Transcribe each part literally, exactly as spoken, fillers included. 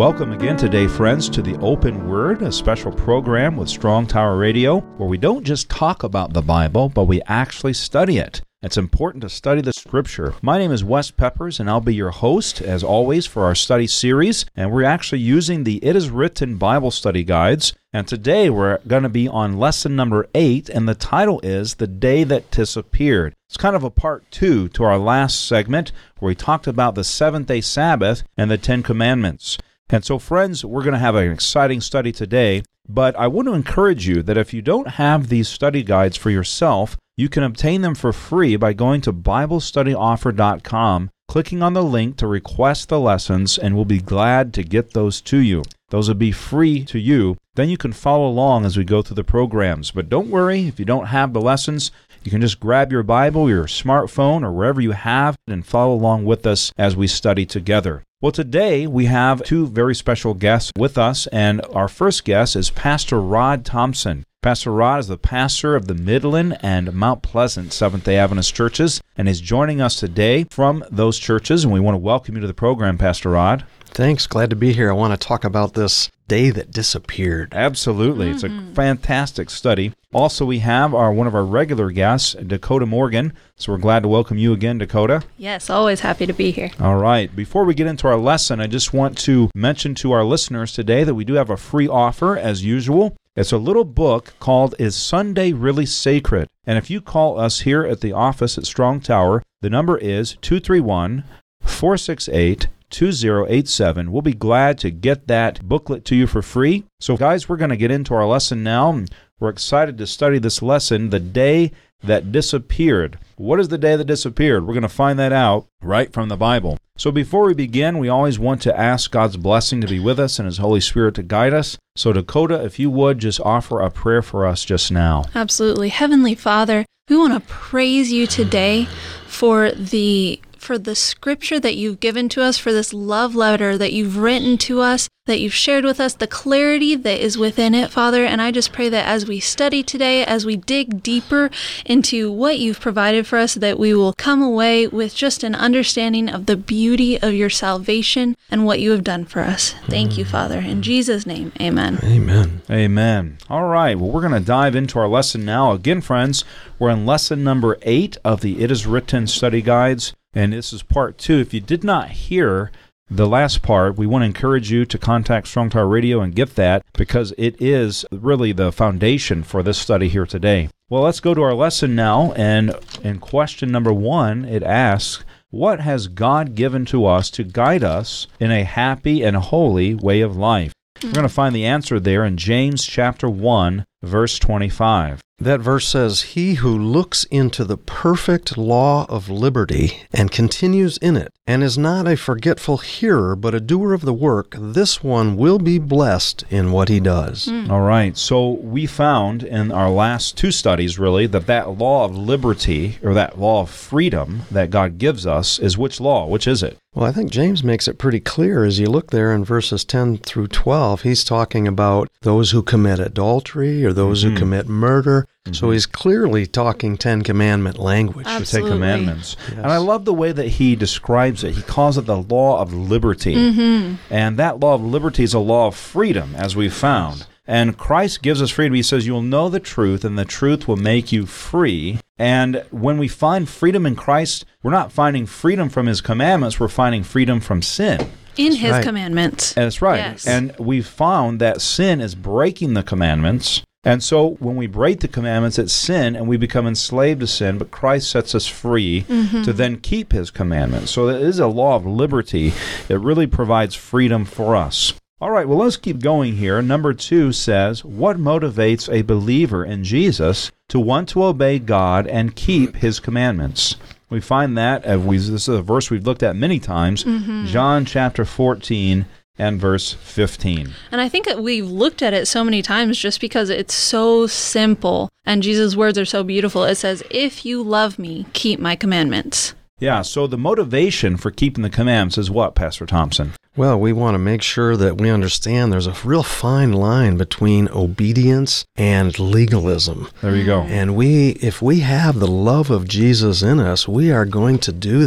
Welcome again today, friends, to the Open Word, a special program with Strong Tower Radio, where we don't just talk about the Bible, but we actually study it. It's important to study the Scripture. My name is Wes Peppers, and I'll be your host, as always, for our study series. And we're actually using the It Is Written Bible Study Guides. And today we're going to be on lesson number eight, and the title is The Day That Disappeared. It's kind of a part two to our last segment, where we talked about the seventh-day Sabbath and the Ten Commandments. And so, friends, we're going to have an exciting study today. But I want to encourage you that if you don't have these study guides for yourself, you can obtain them for free by going to Bible Study Offer dot com, clicking on the link to request the lessons, and we'll be glad to get those to you. Those will be free to you. Then you can follow along as we go through the programs. But don't worry, if you don't have the lessons, you can just grab your Bible, your smartphone, or wherever you have, and follow along with us as we study together. Well, today we have two very special guests with us, and our first guest is Pastor Rod Thompson. Pastor Rod is the pastor of the Midland and Mount Pleasant Seventh-day Adventist churches, and is joining us today from those churches, and we want to welcome you to the program, Pastor Rod. Thanks. Glad to be here. I want to talk about this day that disappeared. Absolutely. Mm-hmm. It's a fantastic study. Also, we have our one of our regular guests, Dakota Morgan. So we're glad to welcome you again, Dakota. Yes, always happy to be here. All right. Before we get into our lesson, I just want to mention to our listeners today that we do have a free offer, as usual. It's a little book called Is Sunday Really Sacred? And if you call us here at the office at Strong Tower, the number is two three one, four six eight, two zero eight seven. We'll be glad to get that booklet to you for free. So, guys, we're going to get into our lesson now. We're excited to study this lesson, The Day That Disappeared. What is the day that disappeared? We're going to find that out right from the Bible. So before we begin, we always want to ask God's blessing to be with us and His Holy Spirit to guide us. So Dakota, if you would, just offer a prayer for us just now. Absolutely. Heavenly Father, we want to praise you today for the for the scripture that you've given to us, for this love letter that you've written to us, that you've shared with us, the clarity that is within it, Father. And I just pray that as we study today, as we dig deeper into what you've provided for us, that we will come away with just an understanding of the beauty of your salvation and what you have done for us. Thank you, Father. In Jesus' name, amen. Amen. Amen. All right. Well, we're going to dive into our lesson now. Again, friends, we're in lesson number eight of the It Is Written study guides. And this is part two. If you did not hear the last part, we want to encourage you to contact Strong Tower Radio and get that, because it is really the foundation for this study here today. Well, let's go to our lesson now. And in question number one, it asks, what has God given to us to guide us in a happy and holy way of life? We're going to find the answer there in James chapter one, verse twenty-five. That verse says, "He who looks into the perfect law of liberty and continues in it, and is not a forgetful hearer, but a doer of the work, this one will be blessed in what he does." Mm. All right. So we found in our last two studies, really, that that law of liberty, or that law of freedom that God gives us, is which law? Which is it? Well, I think James makes it pretty clear as you look there in verses ten through twelve. He's talking about those who commit adultery or those mm-hmm. who commit murder. Mm-hmm. So he's clearly talking Ten Commandment language. Absolutely. The Ten Commandments. Yes. And I love the way that he describes it. He calls it the law of liberty. Mm-hmm. And that law of liberty is a law of freedom, as we've found. And Christ gives us freedom. He says, you'll know the truth, and the truth will make you free. And when we find freedom in Christ, we're not finding freedom from His commandments, we're finding freedom from sin. In That's His right. commandments. That's right. Yes. And we've found that sin is breaking the commandments. And so when we break the commandments, it's sin, and we become enslaved to sin, but Christ sets us free mm-hmm. to then keep His commandments. So it is a law of liberty. It really provides freedom for us. All right, well, let's keep going here. Number two says, what motivates a believer in Jesus to want to obey God and keep His commandments? We find that, as we, this is a verse we've looked at many times, mm-hmm. John chapter fourteen and verse fifteen. And I think that we've looked at it so many times just because it's so simple and Jesus' words are so beautiful. It says, if you love me, keep my commandments. Yeah, so the motivation for keeping the commandments is what, Pastor Thompson? Well, we want to make sure that we understand there's a real fine line between obedience and legalism. There you go. And we, if we have the love of Jesus in us, we are going to do that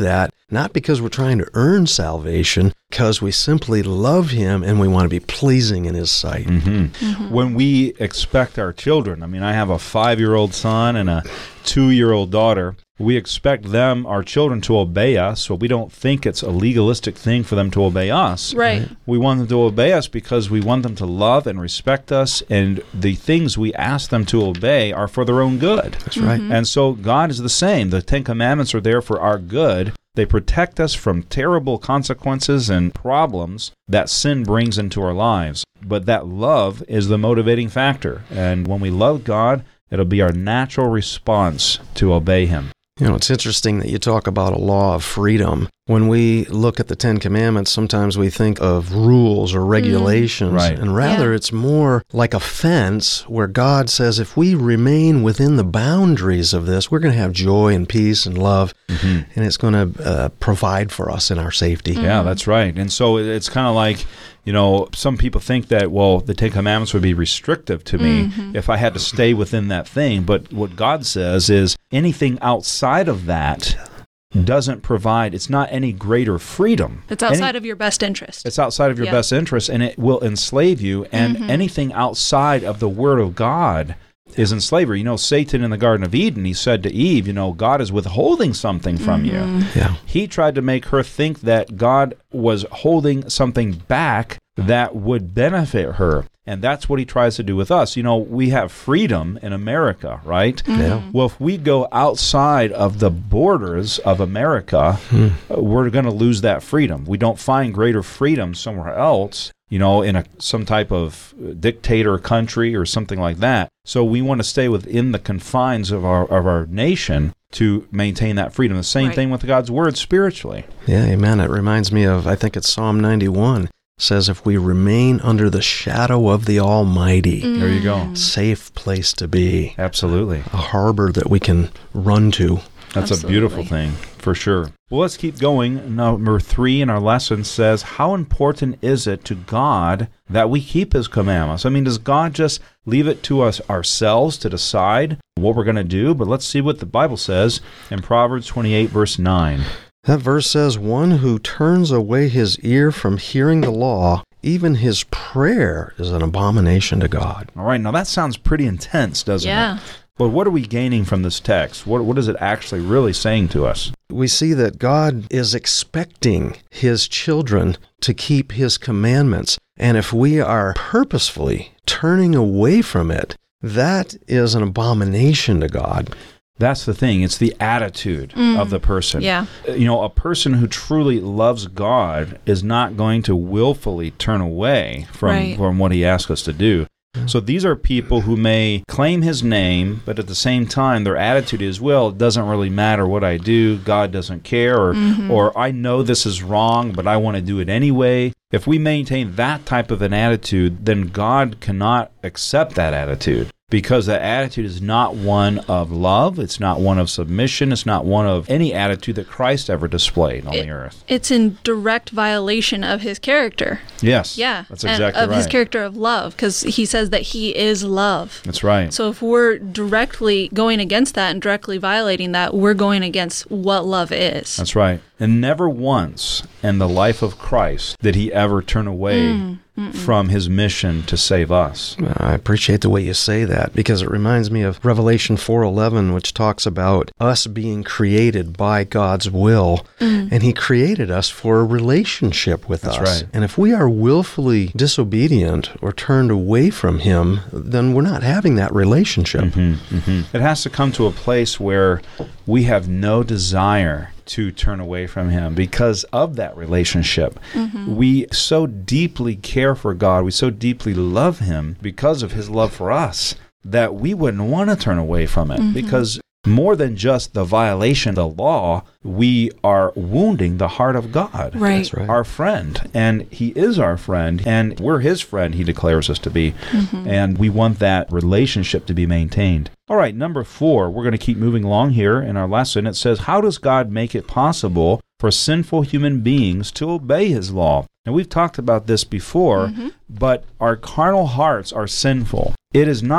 not because we're trying to earn salvation, because we simply love him and we want to be pleasing in his sight. Mm-hmm. Mm-hmm. When we expect our children, I mean, I have a five-year-old son and a two-year-old daughter. We expect them, our children, to obey us, so we don't think it's a legalistic thing for them to obey us. Right. We want them to obey us because we want them to love and respect us, and the things we ask them to obey are for their own good. That's right. Mm-hmm. And so God is the same. The Ten Commandments are there for our good. They protect us from terrible consequences and problems that sin brings into our lives. But that love is the motivating factor. And when we love God, it'll be our natural response to obey him. You know, it's interesting that you talk about a law of freedom. When we look at the Ten Commandments, sometimes we think of rules or regulations, mm, right. and rather yeah. it's more like a fence where God says if we remain within the boundaries of this, we're going to have joy and peace and love, mm-hmm. and it's going to uh, provide for us in our safety. Mm-hmm. Yeah, that's right. And so it's kind of like, you know, some people think that, well, the Ten Commandments would be restrictive to me mm-hmm. if I had to stay within that thing. But what God says is anything outside of that doesn't provide, it's not any greater freedom. It's outside any, of your best interest. It's outside of your yeah. best interest, and it will enslave you. And mm-hmm. anything outside of the Word of God is in slavery. You know, Satan in the Garden of Eden, he said to Eve, you know, God is withholding something from mm-hmm. you. Yeah. He tried to make her think that God was holding something back that would benefit her. And that's what he tries to do with us. You know, we have freedom in America, right? Mm-hmm. Yeah. Well, if we go outside of the borders of America, hmm. we're going to lose that freedom. We don't find greater freedom somewhere else, you know, in a some type of dictator country or something like that. So we want to stay within the confines of our of our nation to maintain that freedom. The same right. thing with God's Word spiritually. Yeah, amen. It reminds me of, I think it's Psalm ninety-one. Says if we remain under the shadow of the Almighty, mm. there you go. Safe place to be. Absolutely. A harbor that we can run to. That's Absolutely. a beautiful thing, for sure. Well, let's keep going. Number three in our lesson says, how important is it to God that we keep his commandments? I mean, does God just leave it to us ourselves to decide what we're going to do? But let's see what the Bible says in Proverbs twenty-eight, verse nine. That verse says, one who turns away his ear from hearing the law, even his prayer is an abomination to God. All right, now that sounds pretty intense, doesn't yeah. it? But what are we gaining from this text? What What is it actually really saying to us? We see that God is expecting his children to keep his commandments. And if we are purposefully turning away from it, that is an abomination to God. That's the thing. It's the attitude mm. of the person. Yeah. You know, a person who truly loves God is not going to willfully turn away from, right. from what he asks us to do. So these are people who may claim his name, but at the same time, their attitude is, well, it doesn't really matter what I do. God doesn't care. Or, mm-hmm. or I know this is wrong, but I want to do it anyway. If we maintain that type of an attitude, then God cannot accept that attitude. Because that attitude is not one of love, it's not one of submission, it's not one of any attitude that Christ ever displayed on it, the earth. It's in direct violation of his character. Yes, yeah, that's and exactly of right. his character of love, because he says that he is love. That's right. So if we're directly going against that and directly violating that, we're going against what love is. That's right. And never once in the life of Christ did he ever turn away mm. from his mission to save us. I appreciate the way you say that, because it reminds me of Revelation four eleven, which talks about us being created by God's will, mm. and he created us for a relationship with That's us. Right. And if we are willfully disobedient or turned away from him, then we're not having that relationship. Mm-hmm, mm-hmm. It has to come to a place where we have no desire to turn away from him because of that relationship. Mm-hmm. We so deeply care for God, we so deeply love him because of his love for us that we wouldn't want to turn away from it mm-hmm. because more than just the violation of the law, we are wounding the heart of God, right. That's right. our friend. And he is our friend, and we're his friend, he declares us to be. Mm-hmm. And we want that relationship to be maintained. All right, number four, we're going to keep moving along here in our lesson. It says, how does God make it possible for sinful human beings to obey his law? And we've talked about this before, mm-hmm. but our carnal hearts are sinful. It is not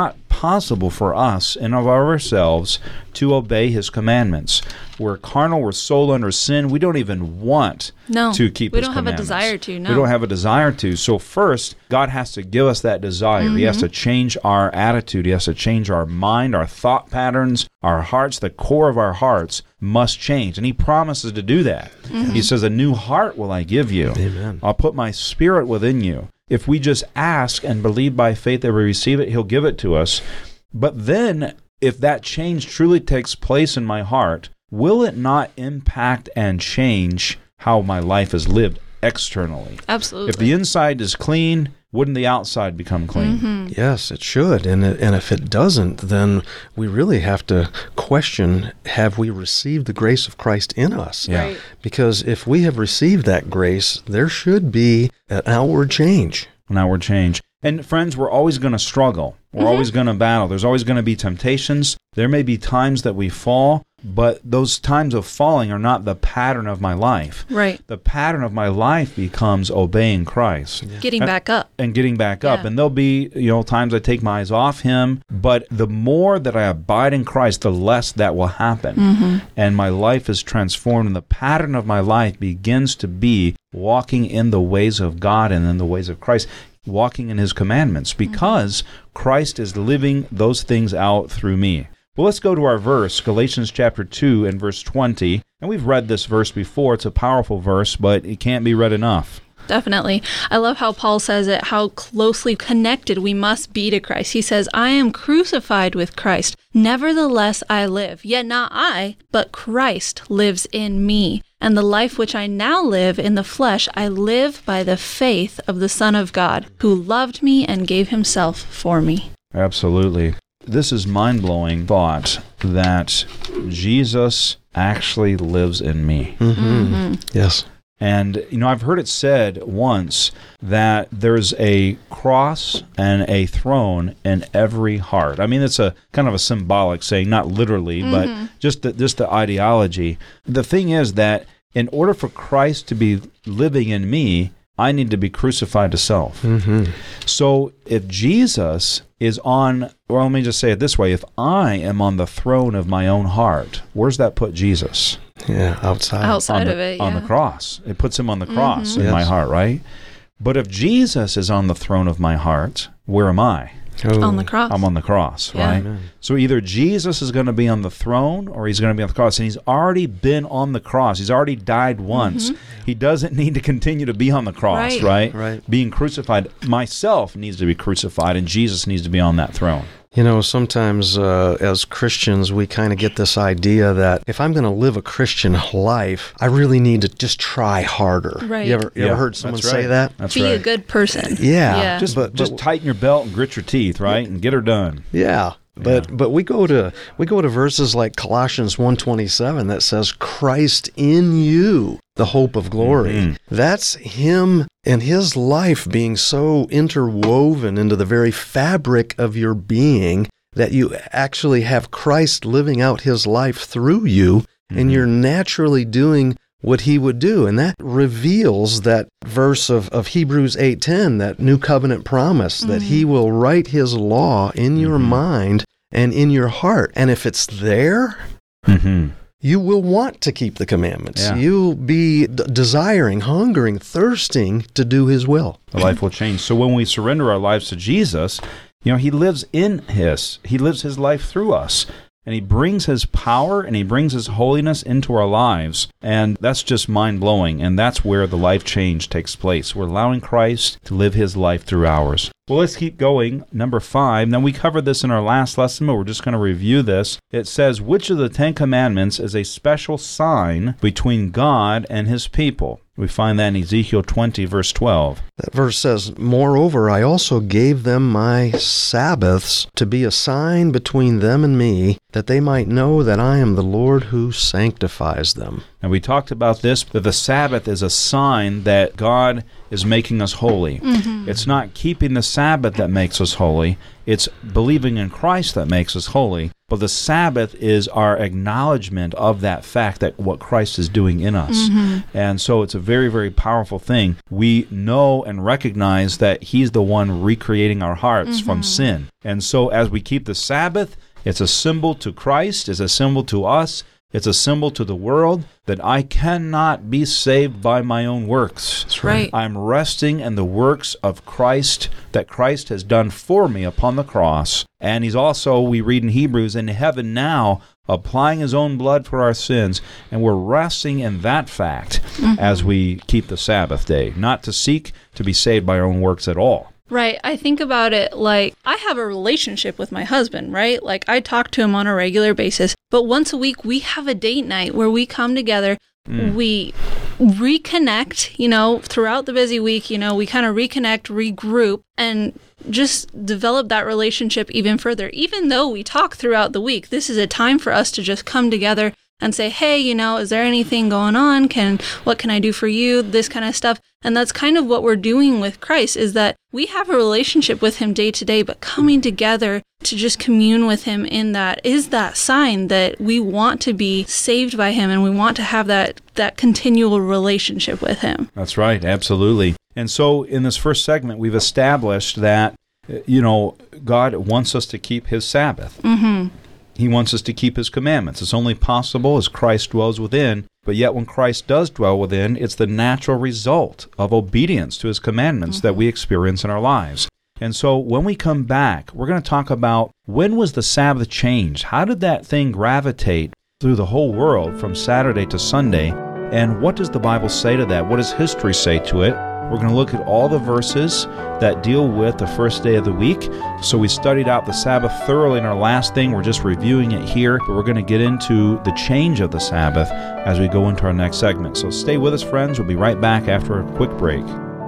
impossible for us in of ourselves to obey his commandments. We're carnal, we're sold under sin. We don't even want No, to keep we his don't have a commandments. desire to, no. We don't have a desire to. So first, God has to give us that desire. He has to change our attitude. He has to change our mind, our thought patterns, our hearts. The core of our hearts must change. And he promises to do that. He says, a new heart will I give you. Amen. I'll put my spirit within you. If we just ask and believe by faith that we receive it, he'll give it to us. But then, if that change truly takes place in my heart, will it not impact and change how my life is lived externally? Absolutely. If the inside is clean, wouldn't the outside become clean? Mm-hmm. Yes, it should. And it, and if it doesn't, then we really have to question, have we received the grace of Christ in us? Yeah. Right. Because if we have received that grace, there should be an outward change. An outward change. And friends, we're always going to struggle. We're always going to battle. There's always going to be temptations. There may be times that we fall, but those times of falling are not the pattern of my life. Right. The pattern of my life becomes obeying Christ. Getting And- back up. And getting back up. Yeah. And there'll be, you know, times I take my eyes off him, but the more that I abide in Christ, the less that will happen. And my life is transformed, and the pattern of my life begins to be walking in the ways of God and in the ways of Christ, walking in his commandments, because Christ is living those things out through me. Well, let's go to our verse, Galatians chapter two and verse twenty. And we've read this verse before. It's a powerful verse, but it can't be read enough. Definitely. I love how Paul says it, how closely connected we must be to Christ. He says, I am crucified with Christ. Nevertheless, I live. Yet not I, but Christ lives in me. And the life which I now live in the flesh, I live by the faith of the Son of God, who loved me and gave himself for me. Absolutely. This is mind-blowing thought that Jesus actually lives in me. Mm-hmm. Yes. And, you know, I've heard it said once that there's a cross and a throne in every heart. I mean, it's a kind of a symbolic saying, not literally, but just the, just the ideology. The thing is that in order for Christ to be living in me, I need to be crucified to self. Mm-hmm. So if Jesus is on, well, let me just say it this way. If I am on the throne of my own heart, where's that put Jesus? Yeah, outside. Outside on the, of it, on yeah. the cross. It puts him on the cross in Yes. my heart, right? But if Jesus is on the throne of my heart, where am I? Oh. On the cross. I'm on the cross, Yeah. right? Amen. So either Jesus is going to be on the throne or he's going to be on the cross. And he's already been on the cross. He's already died once. He doesn't need to continue to be on the cross, Right. right? Right. Being crucified. Myself needs to be crucified, and Jesus needs to be on that throne. You know, sometimes uh, as Christians, we kind of get this idea that if I'm going to live a Christian life, I really need to just try harder. Right. You ever, you Yeah, ever heard someone that's say right. that? That's Be right. a good person. Yeah. Yeah. Just, But- just but- tighten your belt and grit your teeth, right? And get her done. Yeah. But but we go to we go to verses like Colossians one twenty-seven that says Christ in you, the hope of glory. Mhm. That's him and his life being so interwoven into the very fabric of your being that you actually have Christ living out his life through you, and you're naturally doing what he would do. And that reveals that verse of, of Hebrews eight ten, that new covenant promise, that he will write his law in your mind and in your heart. And if it's there, Mm-hmm. you will want to keep the commandments. Yeah. You'll be d- desiring, hungering, thirsting to do his will. The life will change. So when we surrender our lives to Jesus, you know, he lives in his. He lives his life through us. And he brings his power and he brings his holiness into our lives. And that's just mind-blowing. And that's where the life change takes place. We're allowing Christ to live his life through ours. Well, let's keep going. Number five. Now, we covered this in our last lesson, but we're just going to review this. It says, which of the Ten Commandments is a special sign between God and his people? We find that in Ezekiel twenty, verse twelve. That verse says, Moreover, I also gave them my Sabbaths to be a sign between them and me, that they might know that I am the Lord who sanctifies them. And we talked about this, that the Sabbath is a sign that God is making us holy. It's not keeping the Sabbath that makes us holy. it's believing in Christ that makes us holy, but the Sabbath is our acknowledgement of that fact that what Christ is doing in us. Mm-hmm. And so it's a very, very powerful thing. We know and recognize that He's the one recreating our hearts mm-hmm. from sin. And so as we keep the Sabbath, it's a symbol to Christ, it's a symbol to us, it's a symbol to the world that I cannot be saved by my own works. That's right. I'm resting in the works of Christ that Christ has done for me upon the cross. And He's also, we read in Hebrews, in heaven now, applying His own blood for our sins. And we're resting in that fact mm-hmm. as we keep the Sabbath day, not to seek to be saved by our own works at all. Right. I think about it like I have a relationship with my husband, right? Like I talk to him on a regular basis, but once a week we have a date night where we come together, mm. we reconnect, you know, throughout the busy week, you know, we kind of reconnect, regroup, and just develop that relationship even further. Even though we talk throughout the week, this is a time for us to just come together and say, hey, you know, is there anything going on? Can what can I do for you? This kind of stuff. And that's kind of what we're doing with Christ, is that we have a relationship with Him day to day, but coming together to just commune with Him in that is that sign that we want to be saved by Him and we want to have that, that continual relationship with Him. That's right, absolutely. And so in this first segment, we've established that, you know, God wants us to keep His Sabbath. Mm-hmm. He wants us to keep His commandments. It's only possible as Christ dwells within, but yet when Christ does dwell within, it's the natural result of obedience to His commandments mm-hmm. that we experience in our lives. And so when we come back, we're going to talk about when was the Sabbath changed? How did that thing gravitate through the whole world from Saturday to Sunday? And what does the Bible say to that? What does history say to it? We're going to look at all the verses that deal with the first day of the week. So we studied out the Sabbath thoroughly in our last thing. We're just reviewing it here, but we're going to get into the change of the Sabbath as we go into our next segment. So stay with us, friends. We'll be right back after a quick break.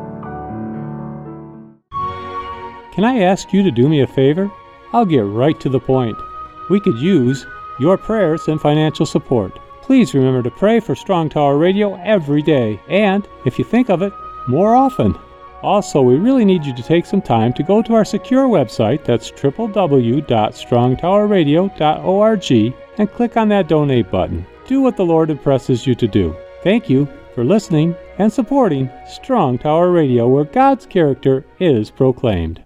Can I ask you to do me a favor? I'll get right to the point. We could use your prayers and financial support. Please remember to pray for Strong Tower Radio every day, and, if you think of it, more often. Also, we really need you to take some time to go to our secure website, that's w w w dot strong tower radio dot org, and click on that donate button. Do what the Lord impresses you to do. Thank you for listening and supporting Strong Tower Radio, where God's character is proclaimed.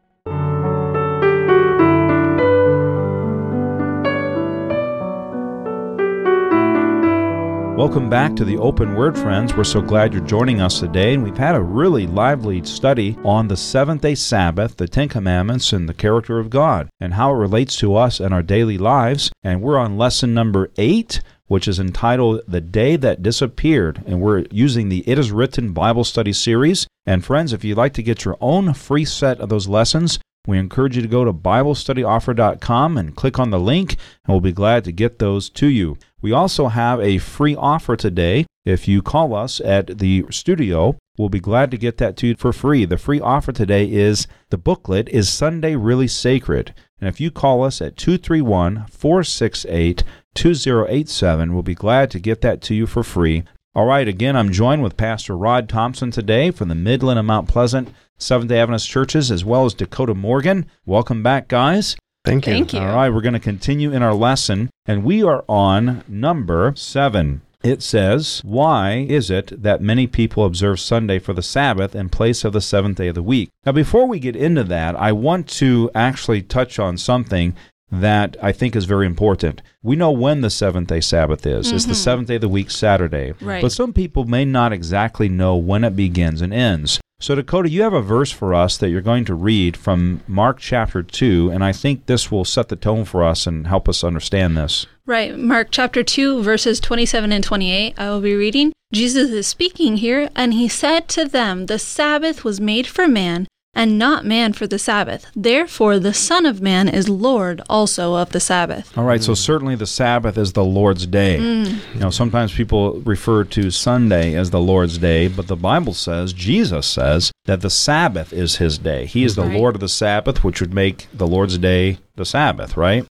Welcome back to the Open Word, friends. We're so glad you're joining us today, and we've had a really lively study on the seventh-day Sabbath, the Ten Commandments, and the character of God, and how it relates to us and our daily lives. And we're on lesson number eight, which is entitled The Day That Disappeared, and we're using the It Is Written Bible Study series. And friends, if you'd like to get your own free set of those lessons, we encourage you to go to bible study offer dot com and click on the link, and we'll be glad to get those to you. We also have a free offer today. If you call us at the studio, we'll be glad to get that to you for free. The free offer today is the booklet, Is Sunday Really Sacred? And if you call us at two three one, four six eight, two zero eight seven, we'll be glad to get that to you for free. All right, again, I'm joined with Pastor Rod Thompson today from the Midland and Mount Pleasant Seventh-day Adventist churches, as well as Dakota Morgan. Welcome back, guys. Thank you. Thank you. All right, we're going to continue in our lesson, and we are on number seven. It says, why is it that many people observe Sunday for the Sabbath in place of the seventh day of the week? Now, before we get into that, I want to actually touch on something that I think is very important. We know when the seventh-day Sabbath is. Mm-hmm. It's the seventh day of the week, Saturday. Right. But some people may not exactly know when it begins and ends. So, Dakota, you have a verse for us that you're going to read from Mark chapter two, and I think this will set the tone for us and help us understand this. Right. Mark chapter two, verses twenty-seven and twenty-eight, I will be reading. Jesus is speaking here, and He said to them, the Sabbath was made for man, and not man for the Sabbath. Therefore, the Son of Man is Lord also of the Sabbath. All right, mm. so certainly the Sabbath is the Lord's day. Mm. You know, sometimes people refer to Sunday as the Lord's day, but the Bible says, Jesus says, that the Sabbath is His day. He is the right. Lord of the Sabbath, which would make the Lord's day the Sabbath, right?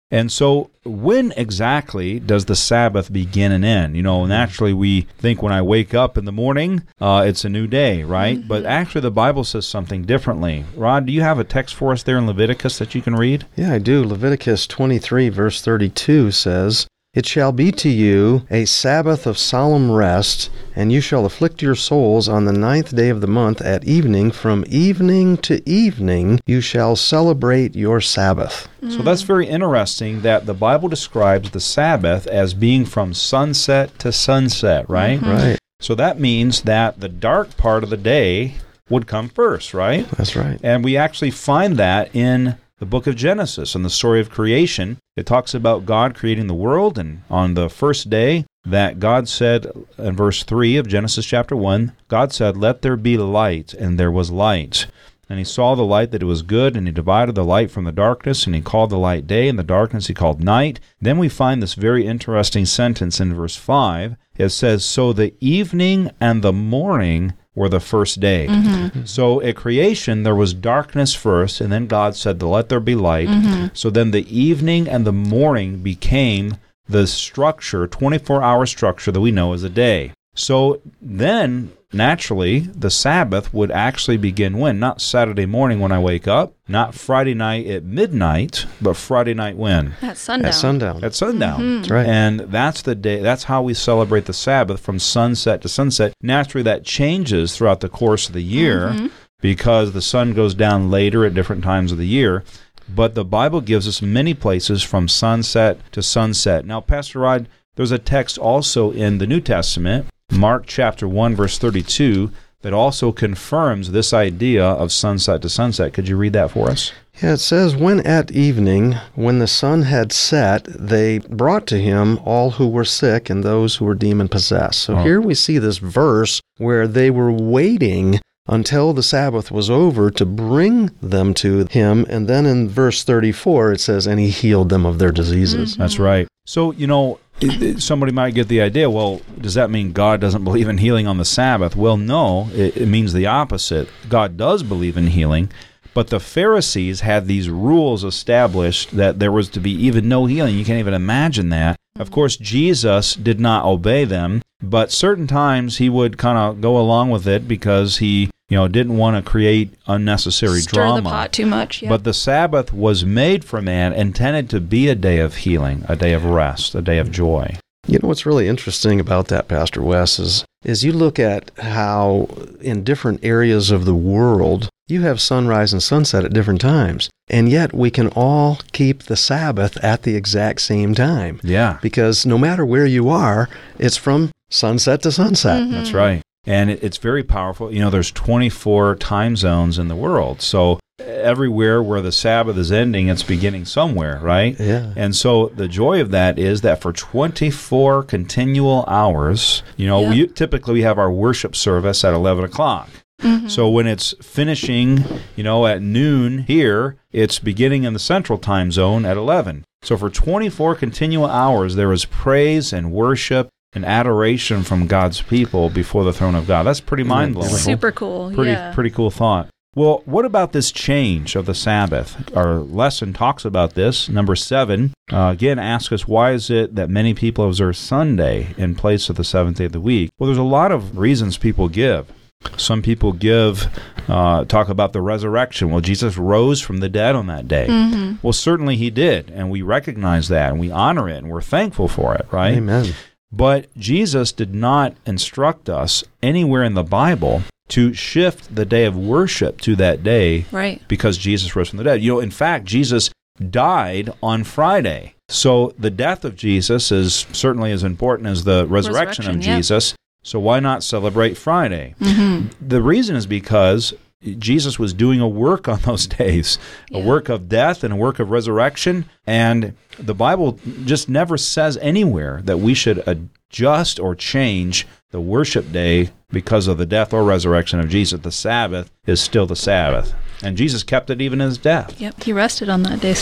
And so when exactly does the Sabbath begin and end? You know, naturally we think when I wake up in the morning, uh, it's a new day, right? Mm-hmm. But actually the Bible says something differently. Rod, do you have a text for us there in Leviticus that you can read? Yeah, I do. Leviticus twenty-three, verse thirty-two says, "It shall be to you a Sabbath of solemn rest, and you shall afflict your souls on the ninth day of the month at evening. From evening to evening you shall celebrate your Sabbath." Mm. So that's very interesting that the Bible describes the Sabbath as being from sunset to sunset, right? Mm-hmm. Right. So that means that the dark part of the day would come first, right? That's right. And we actually find that in the book of Genesis, in the story of creation. It talks about God creating the world, and on the first day that God said, in verse three of Genesis chapter one, God said, "Let there be light," and there was light. And he saw the light that it was good, and he divided the light from the darkness, and he called the light day, and the darkness he called night. Then we find this very interesting sentence in verse five. It says, "So the evening and the morning were the first day." Mm-hmm. So at creation, there was darkness first, and then God said, "Let there be light." Mm-hmm. So then the evening and the morning became the structure, twenty-four hour structure that we know as a day. So then, naturally, the Sabbath would actually begin when? Not Saturday morning when I wake up, not Friday night at midnight, but Friday night when? At sundown. At sundown. At sundown. Mm-hmm. That's right. And that's the day, that's how we celebrate the Sabbath, from sunset to sunset. Naturally, that changes throughout the course of the year Mm-hmm. because the sun goes down later at different times of the year. But the Bible gives us many places from sunset to sunset. Now, Pastor Rod, there's a text also in the New Testament, Mark chapter one, verse thirty-two, that also confirms this idea of sunset to sunset. Could you read that for us? Yeah, it says, "When at evening, when the sun had set, they brought to him all who were sick and those who were demon-possessed." So Oh. here we see this verse where they were waiting until the Sabbath was over to bring them to him. And then in verse thirty-four, it says, "And he healed them of their diseases." Mm-hmm. That's right. So, you know, it, it, somebody might get the idea, well, does that mean God doesn't believe in healing on the Sabbath? Well, no, it, it means the opposite. God does believe in healing, but the Pharisees had these rules established that there was to be even no healing. You can't even imagine that. Of course, Jesus did not obey them, but certain times he would kind of go along with it because he, you know, didn't want to create unnecessary Stir drama. the pot too much. Yeah. But the Sabbath was made for man, intended to be a day of healing, a day of rest, a day of joy. You know what's really interesting about that, Pastor Wes, is, is you look at how in different areas of the world you have sunrise and sunset at different times, and yet we can all keep the Sabbath at the exact same time. Yeah, Because no matter where you are, it's from sunset to sunset. Mhm. that's right. And it, it's very powerful. You know, there's twenty-four time zones in the world. So everywhere where the Sabbath is ending, it's beginning somewhere, right? Yeah. And so the joy of that is that for twenty-four continual hours, you know, Yeah. we, typically we have our worship service at eleven o'clock. Mhm. So when it's finishing, you know, at noon here, it's beginning in the central time zone at eleven. So for twenty-four continual hours, there is praise and worship and adoration from God's people before the throne of God. That's pretty Isn't that mind-blowing. beautiful? Super cool. Pretty, yeah. pretty cool thought. Well, what about this change of the Sabbath? Our lesson talks about this. Number seven, uh, again, asks us, why is it that many people observe Sunday in place of the seventh day of the week? Well, there's a lot of reasons people give. Some people give, uh, talk about the resurrection. Well, Jesus rose from the dead on that day. Mm-hmm. Well, certainly he did, and we recognize that, and we honor it, and we're thankful for it, right? Amen. But Jesus did not instruct us anywhere in the Bible to shift the day of worship to that day Right. because Jesus rose from the dead. You know, in fact, Jesus died on Friday. So the death of Jesus is certainly as important as the resurrection, Resurrection, of yeah. Jesus. So why not celebrate Friday? Mm-hmm. The reason is because Jesus was doing a work on those days, a Yeah. work of death and a work of resurrection. And the Bible just never says anywhere that we should adjust or change the worship day because of the death or resurrection of Jesus. The Sabbath is still the Sabbath. And Jesus kept it even in his death. Yep. He rested on that day still.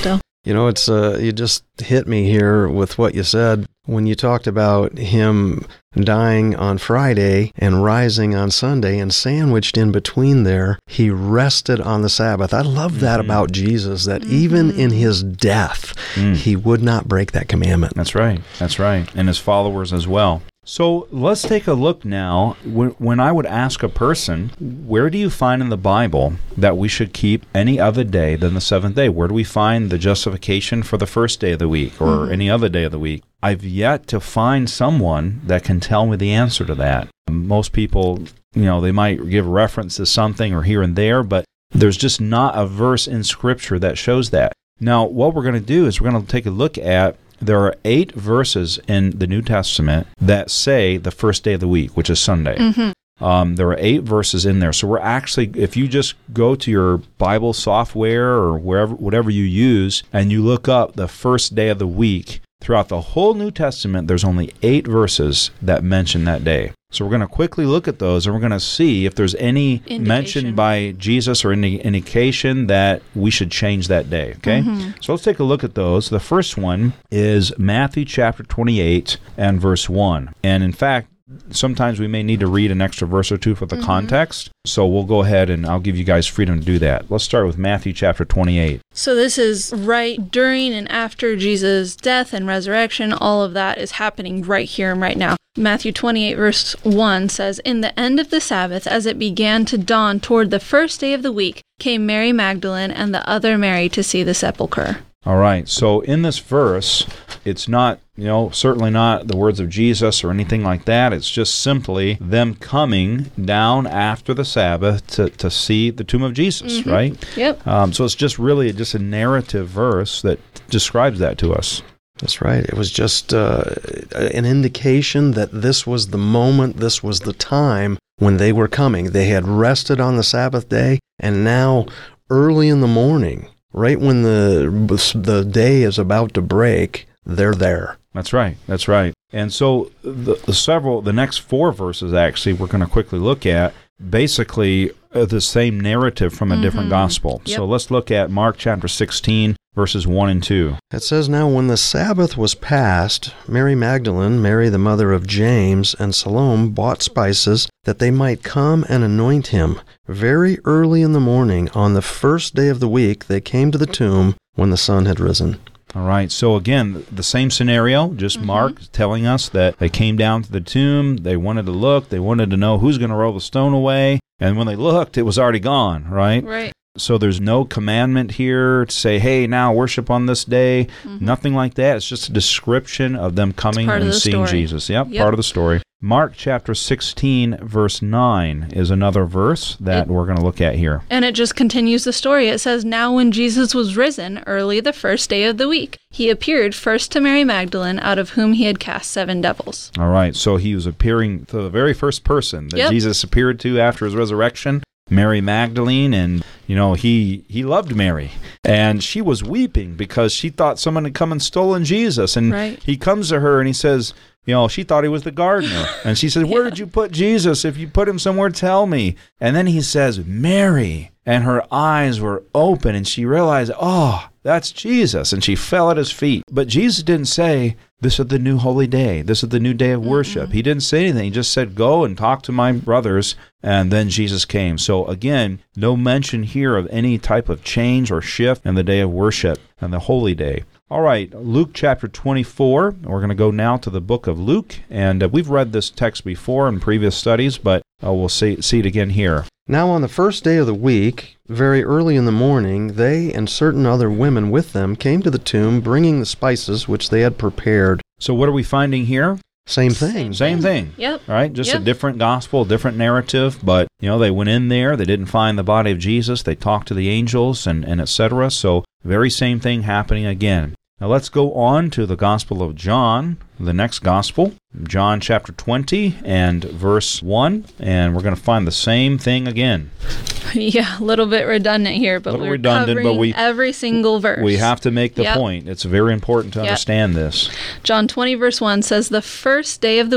You know, it's uh, you just hit me here with what you said when you talked about him dying on Friday and rising on Sunday, and sandwiched in between there, he rested on the Sabbath. I love that mm-hmm. about Jesus, that mm-hmm. even in his death, mm. he would not break that commandment. That's right. That's right. And his followers as well. So let's take a look now. When, when I would ask a person, where do you find in the Bible that we should keep any other day than the seventh day? Where do we find the justification for the first day of the week or mm-hmm. any other day of the week? I've yet to find someone that can tell me the answer to that. Most people, you know, they might give reference to something or here and there, but there's just not a verse in Scripture that shows that. Now, what we're going to do is we're going to take a look at there are eight verses in the New Testament that say the first day of the week, which is Sunday. Mm-hmm. Um, there are eight verses in there. So we're actually, if you just go to your Bible software or wherever, whatever you use, and you look up the first day of the week, throughout the whole New Testament, there's only eight verses that mention that day. So we're going to quickly look at those, and we're going to see if there's any indication mentioned by Jesus or any indication that we should change that day, okay? Mm-hmm. So let's take a look at those. The first one is Matthew chapter twenty-eight and verse one. And in fact, sometimes we may need to read an extra verse or two for the mm-hmm. context. So we'll go ahead and I'll give you guys freedom to do that. Let's start with Matthew chapter twenty-eight. So this is right during and after Jesus' death and resurrection. All of that is happening right here and right now. Matthew twenty-eight verse one says, "In the end of the Sabbath, as it began to dawn toward the first day of the week, came Mary Magdalene and the other Mary to see the sepulchre." All right, so in this verse, it's not, you know, certainly not the words of Jesus or anything like that. It's just simply them coming down after the Sabbath to, to see the tomb of Jesus, mm-hmm. right? Yep. Um, so it's just really just a narrative verse that describes that to us. That's right. It was just uh, an indication that this was the moment, this was the time when they were coming. They had rested on the Sabbath day, and now early in the morning, right when the the day is about to break, they're there. That's right. That's right. And so the, the several, the next four verses actually we're going to quickly look at, basically uh, the same narrative from a mm-hmm. different gospel. Yep. So let's look at Mark chapter sixteen, verses one and two. It says, "Now when the Sabbath was past, Mary Magdalene, Mary the mother of James, and Salome bought spices that they might come and anoint him. Very early in the morning, on the first day of the week, they came to the tomb when the sun had risen." All right, so again, the same scenario, just mm-hmm. Mark telling us that they came down to the tomb, they wanted to look, they wanted to know who's going to roll the stone away, and when they looked, it was already gone, right? Right. So there's no commandment here to say, hey, now worship on this day. Mm-hmm. Nothing like that. It's just a description of them coming and the seeing story. Jesus. Yep, yep, part of the story. Mark chapter sixteen, verse nine is another verse that it, we're going to look at here. And it just continues the story. It says, "Now when Jesus was risen, early the first day of the week, he appeared first to Mary Magdalene, out of whom he had cast seven devils." All right, so he was appearing to the very first person that yep. Jesus appeared to after his resurrection. Mary Magdalene, and you know he he loved Mary, and she was weeping because she thought someone had come and stolen Jesus, and right. he comes to her and he says, you know, she thought he was the gardener, and she says, "Where yeah. did you put Jesus? If you put him somewhere, tell me." And then he says, "Mary," and her eyes were open, and she realized, oh, that's Jesus, and she fell at his feet. But Jesus didn't say, "This is the new holy day. This is the new day of worship." Mm-hmm. He didn't say anything. He just said, "Go and talk to my brothers." And then Jesus came. So again, no mention here of any type of change or shift in the day of worship and the holy day. All right, Luke chapter twenty-four. We're going to go now to the book of Luke. And uh, we've read this text before in previous studies, but uh, we'll see, see it again here. "Now on the first day of the week, very early in the morning, they and certain other women with them came to the tomb, bringing the spices which they had prepared." So what are we finding here? Same thing. Same thing. Yep. All right, just yep. a different gospel, different narrative, but, you know, they went in there, they didn't find the body of Jesus, they talked to the angels, and, and et cetera. So very same thing happening again. Now let's go on to the Gospel of John, the next Gospel, John chapter twenty and verse one, and we're going to find the same thing again. Yeah, a little bit redundant here, but we're redundant, covering but we, every single verse. We have to make the yep. point. It's very important to yep. understand this. John twenty verse one says, "The first day of the week,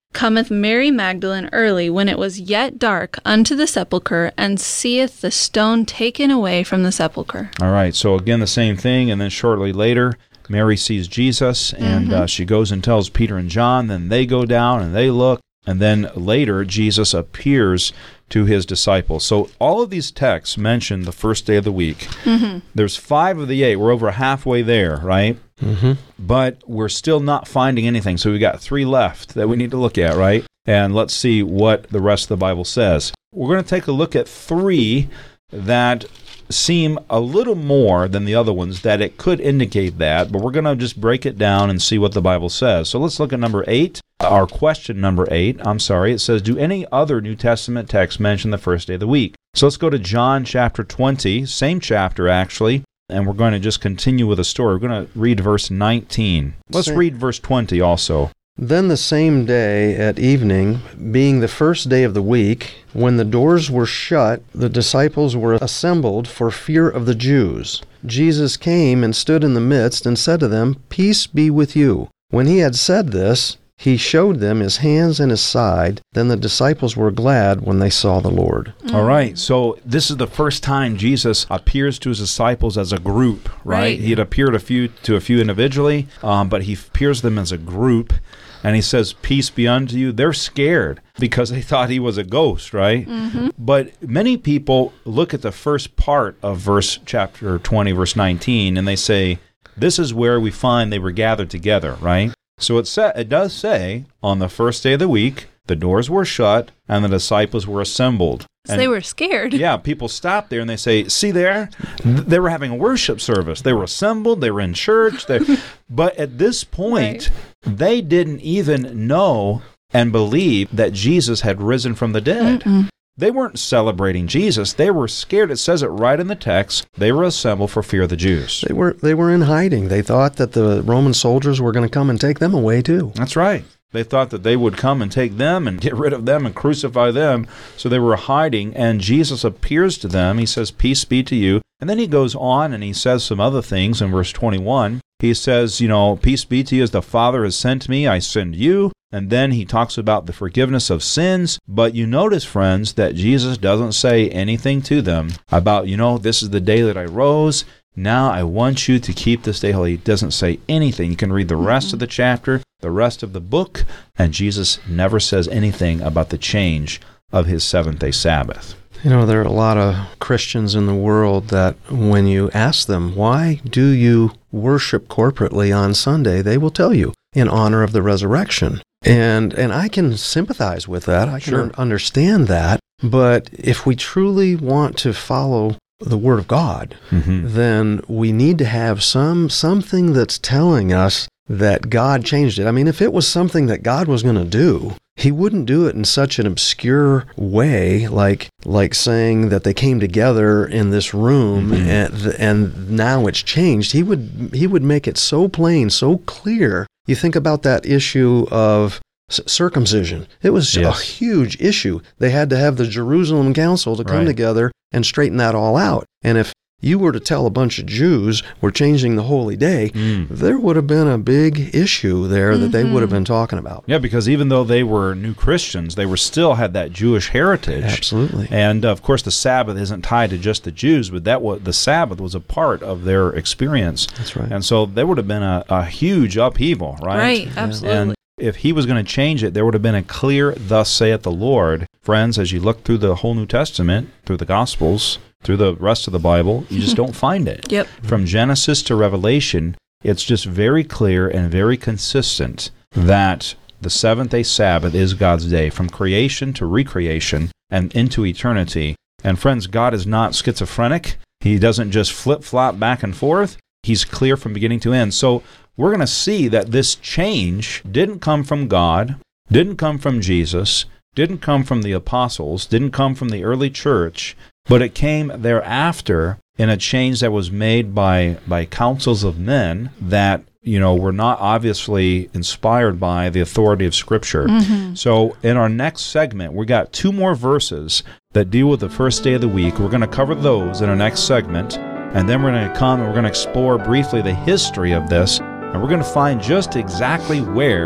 cometh Mary Magdalene early, when it was yet dark, unto the sepulchre, and seeth the stone taken away from the sepulchre. All right, so again, the same thing, and then shortly later, Mary sees Jesus, and Mm-hmm. uh, she goes and tells Peter and John, then they go down and they look, and then later, Jesus appears to his disciples. So all of these texts mention the first day of the week. Mm-hmm. There's five of the eight. We're over halfway there, right? Mm-hmm. But we're still not finding anything. So we got three left that we need to look at, right? And let's see what the rest of the Bible says. We're going to take a look at three that seem a little more than the other ones, that it could indicate that, but we're going to just break it down and see what the Bible says. So let's look at number eight, our question number eight. I'm sorry. It says, do any other New Testament texts mention the first day of the week? So let's go to John chapter twenty, same chapter actually, and we're going to just continue with the story. We're going to read verse nineteen. Let's Same. read verse twenty also. Then the same day at evening, being the first day of the week, when the doors were shut, the disciples were assembled for fear of the Jews. Jesus came and stood in the midst and said to them, Peace be with you. When he had said this, he showed them his hands and his side. Then the disciples were glad when they saw the Lord. All right, so this is the first time Jesus appears to his disciples as a group, right? Right. He had appeared a few to a few individually, um, but he appears to them as a group, and he says, peace be unto you. They're scared because they thought he was a ghost, right? Mm-hmm. But many people look at the first part of verse chapter twenty, verse nineteen, and they say, this is where we find they were gathered together, right? So it sa- it does say, on the first day of the week, the doors were shut, and the disciples were assembled. So And they were scared. yeah, people stop there and they say, see there? Th- They were having a worship service. They were assembled. They were in church. They, but at this point, they didn't even know and believe that Jesus had risen from the dead. Mm-mm. They weren't celebrating Jesus. They were scared. It says it right in the text. They were assembled for fear of the Jews. They were they were in hiding. They thought that the Roman soldiers were going to come and take them away too. That's right. They thought that they would come and take them and get rid of them and crucify them. So they were hiding, and Jesus appears to them. He says, peace be to you. And then he goes on and he says some other things in verse twenty-one. He says, you know, peace be to you, as the Father has sent me, I send you. And then he talks about the forgiveness of sins. But you notice, friends, that Jesus doesn't say anything to them about, you know, this is the day that I rose. Now I want you to keep this day holy. He doesn't say anything. You can read the rest mm-hmm. of the chapter, the rest of the book, and Jesus never says anything about the change of his seventh-day Sabbath. You know, there are a lot of Christians in the world that when you ask them, why do you worship corporately on Sunday, they will tell you, in honor of the resurrection. And and I can sympathize with that. I can Sure. un- understand that. But if we truly want to follow the Word of God, Mm-hmm. then we need to have some something that's telling us that God changed it. I mean, if it was something that God was going to do, he wouldn't do it in such an obscure way, like like saying that they came together in this room Mm-hmm. and and now it's changed. He would he would make it so plain, so clear. You think about that issue of c- circumcision. It was Yes. a huge issue. They had to have the Jerusalem Council to come Right. together and straighten that all out. And if you were to tell a bunch of Jews we're changing the holy day, Mm. there would have been a big issue there that they would have Mhm. been talking about. Yeah, because even though they were new Christians, they were still had that Jewish heritage. Absolutely. And of course, the Sabbath isn't tied to just the Jews, but that was the Sabbath was a part of their experience. That's right. And so there would have been a, a huge upheaval, right? Right, absolutely. And if he was going to change it, there would have been a clear, thus saith the Lord. Friends, as you look through the whole New Testament, through the Gospels, through the rest of the Bible, you just don't find it. Yep. From Genesis to Revelation, it's just very clear and very consistent that the seventh-day Sabbath is God's day, from creation to recreation and into eternity. And friends, God is not schizophrenic. He doesn't just flip-flop back and forth. He's clear from beginning to end. So we're going to see that this change didn't come from God, didn't come from Jesus, didn't come from the apostles, didn't come from the early church, but it came thereafter in a change that was made by, by councils of men that, you know, were not obviously inspired by the authority of Scripture. Mm-hmm. So in our next segment, we got two more verses that deal with the first day of the week. We're going to cover those in our next segment, and then we're going to come and we're going to explore briefly the history of this, and we're going to find just exactly where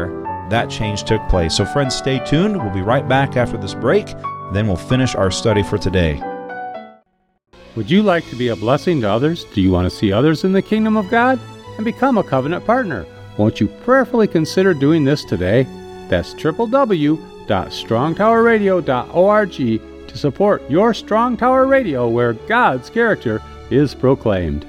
that change took place. So friends, stay tuned. We'll be right back after this break. Then we'll finish our study for today. Would you like to be a blessing to others? Do you want to see others in the kingdom of God? And become a covenant partner? Won't you prayerfully consider doing this today? That's w w w dot strong tower radio dot org to support your Strong Tower Radio, where God's character is proclaimed.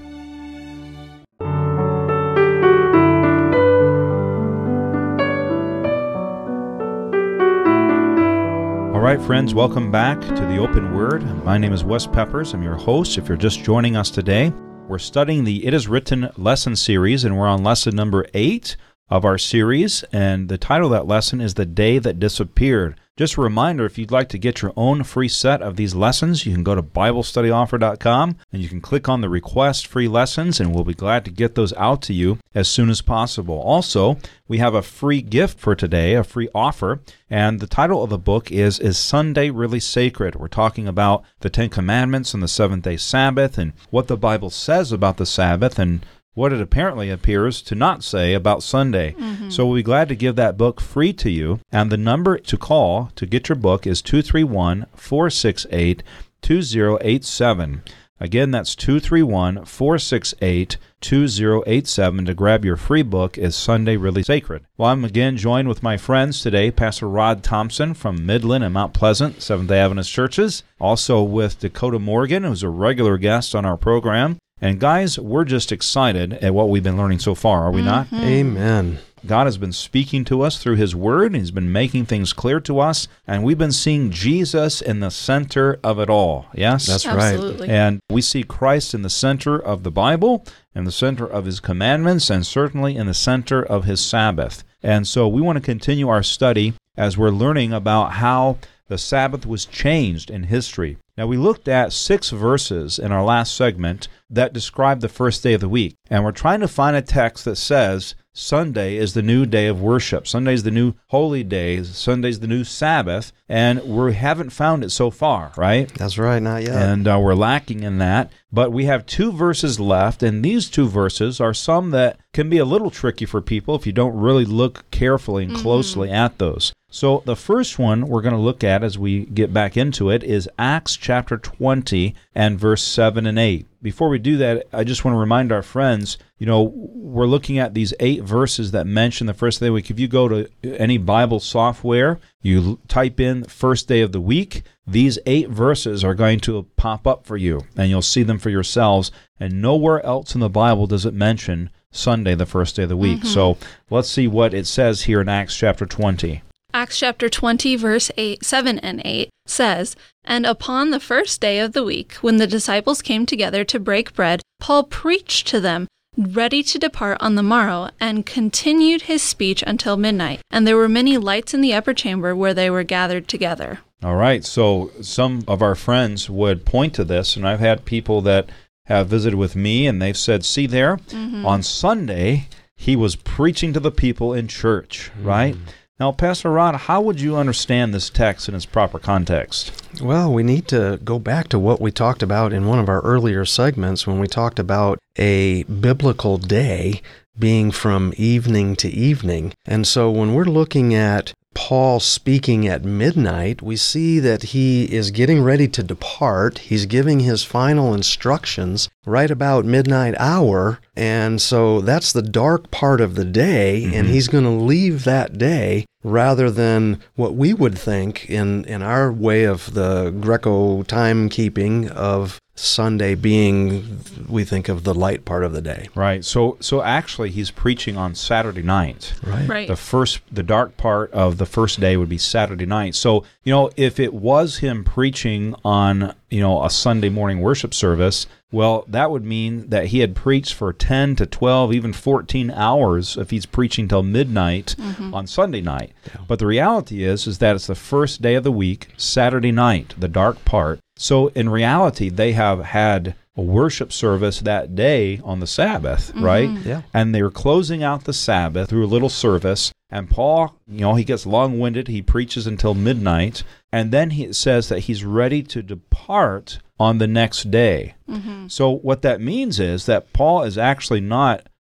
All right, friends, welcome back to the Open Word. My name is Wes Peppers. I'm your host. If you're just joining us today, we're studying the It Is Written lesson series, and we're on lesson number eight of our series, and the title of that lesson is The Day That Disappeared. Just a reminder, if you'd like to get your own free set of these lessons, you can go to Bible Study Offer dot com, and you can click on the Request Free Lessons, and we'll be glad to get those out to you as soon as possible. Also, we have a free gift for today, a free offer, and the title of the book is Is Sunday Really Sacred? We're talking about the Ten Commandments and the seventh-day Sabbath, and what the Bible says about the Sabbath, and what it apparently appears to not say about Sunday. Mm-hmm. So we'll be glad to give that book free to you. And the number to call to get your book is two three one, four six eight, two zero eight seven. Again, that's two three one, four six eight, two zero eight seven to grab your free book, Is Sunday Really Sacred? Well, I'm again joined with my friends today, Pastor Rod Thompson from Midland and Mount Pleasant, Seventh-day Adventist Churches. Also with Dakota Morgan, who's a regular guest on our program. And guys, we're just excited at what we've been learning so far, are we not? Mm-hmm. Amen. God has been speaking to us through His Word. He's been making things clear to us, and we've been seeing Jesus in the center of it all. Yes? That's Absolutely. right. And we see Christ in the center of the Bible, in the center of His commandments, and certainly in the center of His Sabbath. And so we want to continue our study as we're learning about how the Sabbath was changed in history. Now, we looked at six verses in our last segment that describe the first day of the week, and we're trying to find a text that says Sunday is the new day of worship. Sunday is the new holy day. Sunday is the new Sabbath, and we haven't found it so far, right? That's right, not yet. And uh, we're lacking in that. But we have two verses left, and these two verses are some that can be a little tricky for people if you don't really look carefully and mm-hmm. closely at those. So the first one we're going to look at as we get back into it is Acts chapter twenty and verse seven and eight. Before we do that, I just want to remind our friends, you know, we're looking at these eight verses that mention the first day of the week. If you go to any Bible software, you type in first day of the week, these eight verses are going to pop up for you, and you'll see them for yourselves. And nowhere else in the Bible does it mention Sunday, the first day of the week. Mm-hmm. So let's see what it says here in Acts chapter twenty. Acts chapter twenty, verse eight, seven and eight says, And upon the first day of the week, when the disciples came together to break bread, Paul preached to them, ready to depart on the morrow, and continued his speech until midnight. And there were many lights in the upper chamber where they were gathered together. All right, so some of our friends would point to this, and I've had people that have visited with me, and they've said, see there, mm-hmm. on Sunday, he was preaching to the people in church, right? Mm. Now, Pastor Rod, how would you understand this text in its proper context? Well, we need to go back to what we talked about in one of our earlier segments when we talked about a biblical day being from evening to evening. And so when we're looking at Paul speaking at midnight, we see that he is getting ready to depart. He's giving his final instructions right about midnight hour, and so that's the dark part of the day, mm-hmm. and he's going to leave that day rather than what we would think in, in our way of the Greco timekeeping of Sunday being, we think of the light part of the day. Right. So so actually he's preaching on Saturday night. Right. Right. The first the dark part of the first day would be Saturday night. So, you know, if it was him preaching on, you know, a Sunday morning worship service, well, that would mean that he had preached for ten to twelve, even fourteen hours if he's preaching till midnight mm-hmm. on Sunday night. Yeah. But the reality is is that it's the first day of the week, Saturday night, the dark part. So in reality, they have had a worship service that day on the Sabbath, mm-hmm. right? Yeah. And they were closing out the Sabbath through a little service. And Paul, you know, he gets long-winded. He preaches until midnight. And then he says that he's ready to depart on the next day. Mm-hmm. So what that means is that Paul is actually not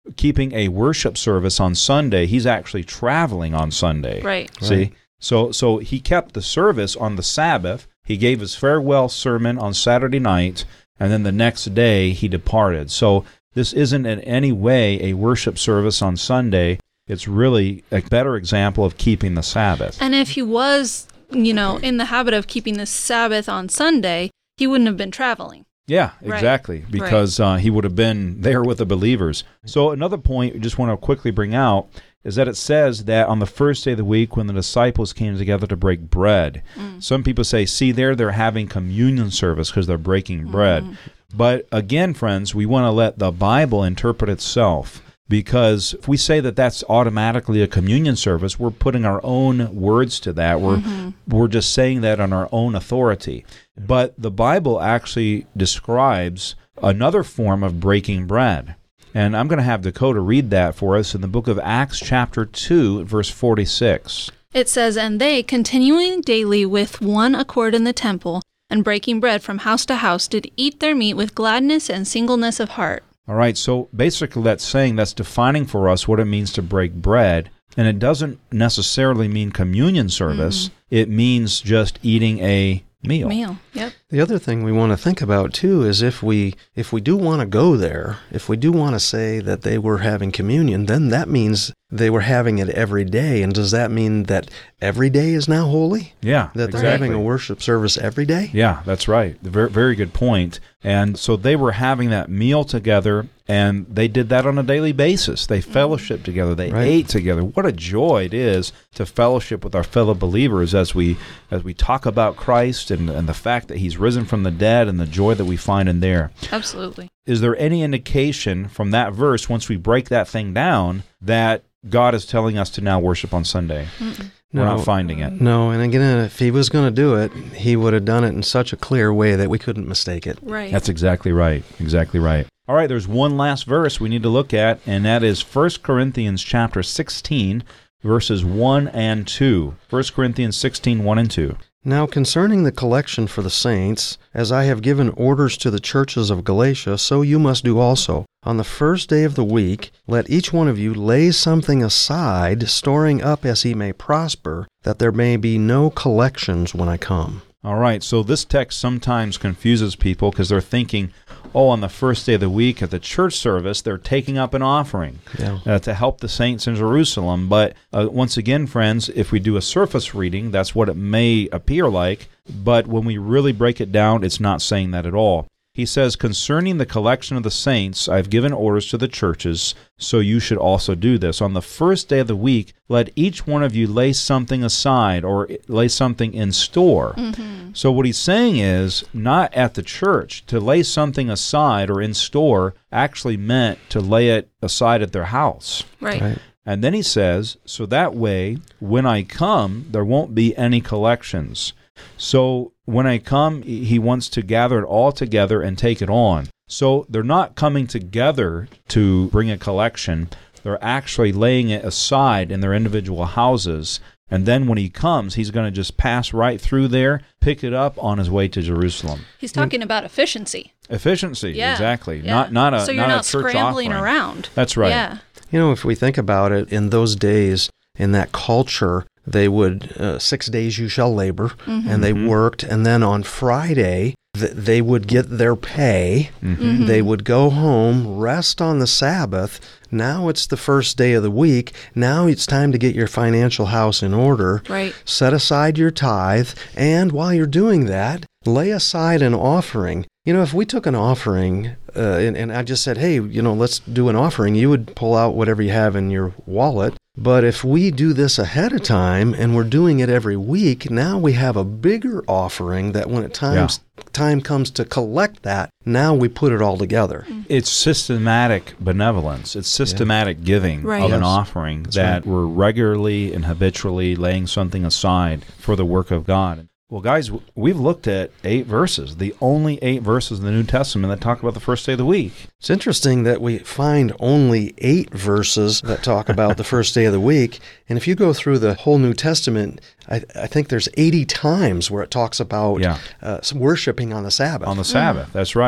keeping a worship service on Sunday, he's actually traveling on Sunday. Right. See? Right. So so he kept the service on the Sabbath. He gave his farewell sermon on Saturday night, and then the next day he departed. So this isn't in any way a worship service on Sunday. It's really a better example of keeping the Sabbath. And if he was, you know, in the habit of keeping the Sabbath on Sunday, he wouldn't have been traveling. Yeah, Right. exactly, because uh, he would have been there with the believers. So another point we just want to quickly bring out is that it says that on the first day of the week when the disciples came together to break bread, mm. some people say, see there, they're having communion service because they're breaking bread. Mm. But again, friends, we want to let the Bible interpret itself, because if we say that that's automatically a communion service, we're putting our own words to that. We're mm-hmm. we're just saying that on our own authority. But the Bible actually describes another form of breaking bread. And I'm going to have Dakota read that for us in the book of Acts chapter two, verse forty-six. It says, "And they, continuing daily with one accord in the temple, and breaking bread from house to house, did eat their meat with gladness and singleness of heart." All right, so basically that's saying, that's defining for us what it means to break bread. And it doesn't necessarily mean communion service. Mm-hmm. It means just eating a meal. Meal, yep. The other thing we want to think about, too, is if we if we do want to go there, if we do want to say that they were having communion, then that means they were having it every day. And does that mean that every day is now holy? Yeah, That they're exactly. having a worship service every day? Yeah, that's right. Very, very good point. And so they were having that meal together, and they did that on a daily basis. They fellowshiped together. They Right. ate together. What a joy it is to fellowship with our fellow believers as we as we talk about Christ and, and the fact that he's risen from the dead and the joy that we find in there. Absolutely. Is there any indication from that verse, once we break that thing down, that God is telling us to now worship on Sunday? Mm-mm. We're No. not finding it. No, and again, if he was going to do it, he would have done it in such a clear way that we couldn't mistake it. Right. That's exactly right. Exactly right. All right, there's one last verse we need to look at, and that is First Corinthians chapter sixteen, verses one and two. First Corinthians sixteen, one and two. Now concerning the collection for the saints, as I have given orders to the churches of Galatia, so you must do also. On the first day of the week, let each one of you lay something aside, storing up as he may prosper, that there may be no collections when I come. All right, so this text sometimes confuses people because they're thinking, oh, on the first day of the week at the church service, they're taking up an offering Yeah. uh, to help the saints in Jerusalem. But uh, once again, friends, if we do a surface reading, that's what it may appear like. But when we really break it down, it's not saying that at all. He says, concerning the collection of the saints, I've given orders to the churches, so you should also do this. On the first day of the week, let each one of you lay something aside or lay something in store. Mm-hmm. So what he's saying is, not at the church. To lay something aside or in store actually meant to lay it aside at their house. Right. Right. And then he says, so that way, when I come, there won't be any collections. So when I come, he wants to gather it all together and take it on. So they're not coming together to bring a collection. They're actually laying it aside in their individual houses. And then when he comes, he's going to just pass right through there, pick it up on his way to Jerusalem. He's talking about efficiency. Efficiency, Yeah. exactly. Yeah. Not not a so you're not, not a church scrambling offering. around. That's right. Yeah. You know, if we think about it, in those days, in that culture, they would, uh, six days you shall labor, mm-hmm. and they worked, and then on Friday, th- they would get their pay, mm-hmm. they would go home, rest on the Sabbath. Now it's the first day of the week. Now it's time to get your financial house in order. Right. Set aside your tithe, and while you're doing that, lay aside an offering. You know, if we took an offering, uh, and, and I just said, hey, you know, let's do an offering, you would pull out whatever you have in your wallet. But if we do this ahead of time and we're doing it every week, now we have a bigger offering that when it times, yeah. time comes to collect that, now we put it all together. It's systematic benevolence. It's systematic yeah. giving right. of yes. an offering That's that right. we're regularly and habitually laying something aside for the work of God. Well, guys, we've looked at eight verses, the only eight verses in the New Testament that talk about the first day of the week. It's interesting that we find only eight verses that talk about the first day of the week. And if you go through the whole New Testament, I, I think there's eighty times where it talks about yeah. uh, worshiping on the Sabbath. On the Sabbath, mm. that's right.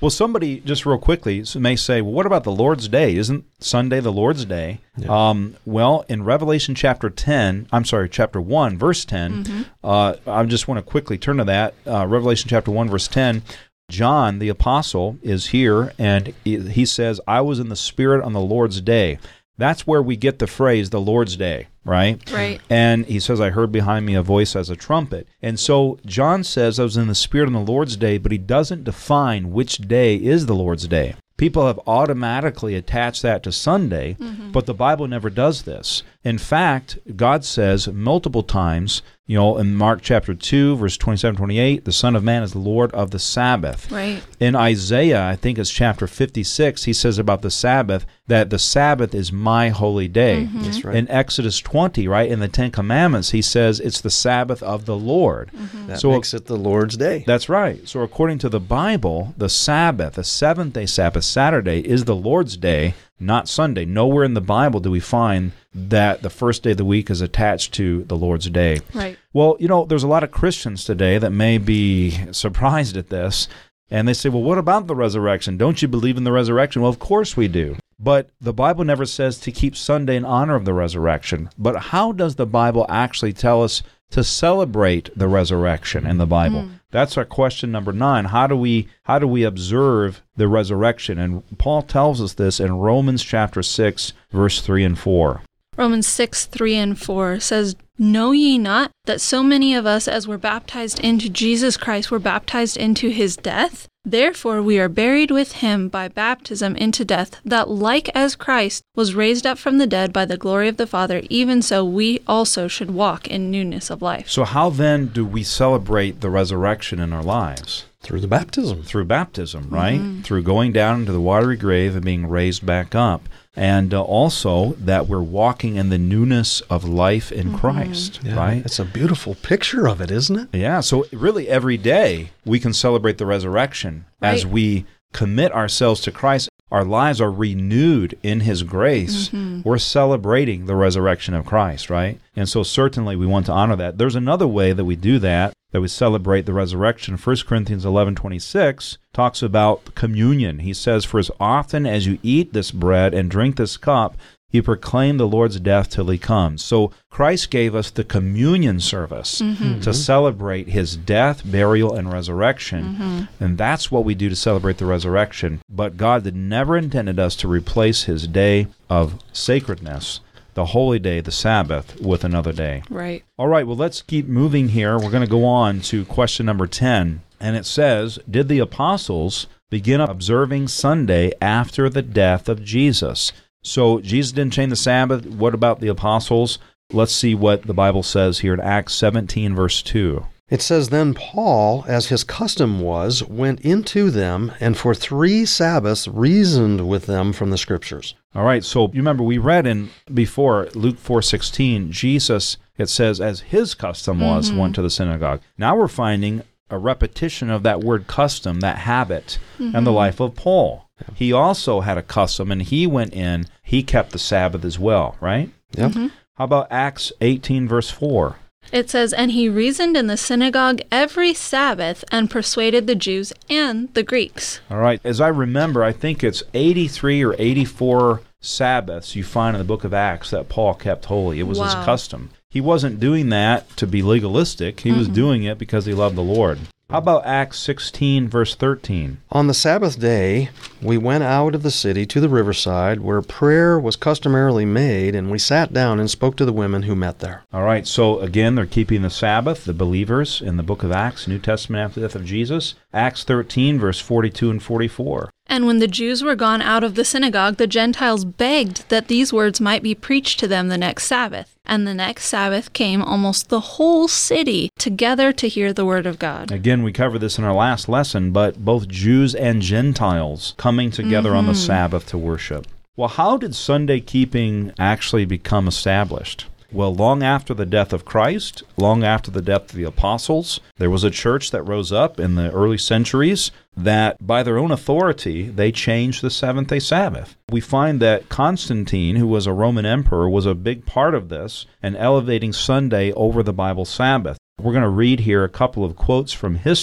Well, somebody, just real quickly, may say, well, what about the Lord's Day? Isn't Sunday the Lord's Day? Yeah. Um, well, in Revelation chapter ten, I'm sorry, chapter one, verse ten, mm-hmm. uh, I just want to quickly turn to that. Uh, Revelation chapter one, verse ten, John, the apostle, is here, and he says, I was in the Spirit on the Lord's day. That's where we get the phrase, the Lord's Day, right? Right. And he says, I heard behind me a voice as a trumpet. And so John says, I was in the Spirit on the Lord's day, but he doesn't define which day is the Lord's day. People have automatically attached that to Sunday, mm-hmm. but the Bible never does this. In fact, God says multiple times, you know, in Mark chapter two, verse twenty-seven, twenty-eight, the Son of Man is the Lord of the Sabbath. Right. In Isaiah, I think it's chapter fifty-six, he says about the Sabbath that the Sabbath is my holy day. Mm-hmm. That's right. In Exodus twenty, right, in the Ten Commandments, he says it's the Sabbath of the Lord. Mm-hmm. That so, makes it the Lord's day. That's right. So according to the Bible, the Sabbath, the seventh-day Sabbath, Saturday, is the Lord's day, not Sunday. Nowhere in the Bible do we find that the first day of the week is attached to the Lord's day. Right. Well, you know, there's a lot of Christians today that may be surprised at this, and they say, well, what about the resurrection? Don't you believe in the resurrection? Well, of course we do. But the Bible never says to keep Sunday in honor of the resurrection. But how does the Bible actually tell us to celebrate the resurrection in the Bible? Mm. That's our question number nine. How do we how do we observe the resurrection? And Paul tells us this in Romans chapter six, verse three and four. Romans six, three and four says, Know ye not that so many of us as were baptized into Jesus Christ were baptized into his death? Therefore we are buried with him by baptism into death, that like as Christ was raised up from the dead by the glory of the Father, even so we also should walk in newness of life. So how then do we celebrate the resurrection in our lives? Through the baptism. Through baptism, right? Mm-hmm. Through going down into the watery grave and being raised back up. And uh, also that we're walking in the newness of life in mm-hmm. Christ, yeah, right? It's a beautiful picture of it, isn't it? Yeah, so really every day we can celebrate the resurrection right. as we commit ourselves to Christ. Our lives are renewed in his grace. Mm-hmm. We're celebrating the resurrection of Christ, right? And so certainly we want to honor that. There's another way that we do that, that we celebrate the resurrection. First Corinthians eleven twenty-six talks about communion. He says, For as often as you eat this bread and drink this cup, you proclaim the Lord's death till he comes. So Christ gave us the communion service mm-hmm. to celebrate his death, burial, and resurrection. Mm-hmm. And that's what we do to celebrate the resurrection. But God had never intended us to replace his day of sacredness, the holy day, the Sabbath, with another day. Right. All right, well, let's keep moving here. We're going to go on to question number ten. And it says, Did the apostles begin observing Sunday after the death of Jesus? So Jesus didn't change the Sabbath. What about the apostles? Let's see what the Bible says here in Acts seventeen, verse two. It says, Then Paul, as his custom was, went into them, and for three Sabbaths reasoned with them from the Scriptures. All right, so you remember we read in before, Luke four sixteen, Jesus, it says, as his custom was, mm-hmm. went to the synagogue. Now we're finding a repetition of that word custom, that habit, mm-hmm. in the life of Paul. He also had a custom, and he went in, he kept the Sabbath as well, right? Yep. Mm-hmm. How about Acts eighteen, verse four? It says, And he reasoned in the synagogue every Sabbath and persuaded the Jews and the Greeks. All right. As I remember, I think it's eighty-three or eighty-four Sabbaths you find in the book of Acts that Paul kept holy. It was wow. his custom. He wasn't doing that to be legalistic. He mm-hmm. was doing it because he loved the Lord. How about Acts sixteen, verse thirteen? On the Sabbath day, we went out of the city to the riverside, where prayer was customarily made, and we sat down and spoke to the women who met there. All right, so again, they're keeping the Sabbath, the believers in the book of Acts, New Testament after the death of Jesus. Acts thirteen, verse forty-two and forty-four. And when the Jews were gone out of the synagogue, the Gentiles begged that these words might be preached to them the next Sabbath. And the next Sabbath came almost the whole city together to hear the word of God. Again, we covered this in our last lesson, but both Jews and Gentiles coming together mm-hmm. on the Sabbath to worship. Well, how did Sunday keeping actually become established? Well, long after the death of Christ, long after the death of the apostles, there was a church that rose up in the early centuries that by their own authority, they changed the seventh-day Sabbath. We find that Constantine, who was a Roman emperor, was a big part of this and elevating Sunday over the Bible Sabbath. We're going to read here a couple of quotes from history.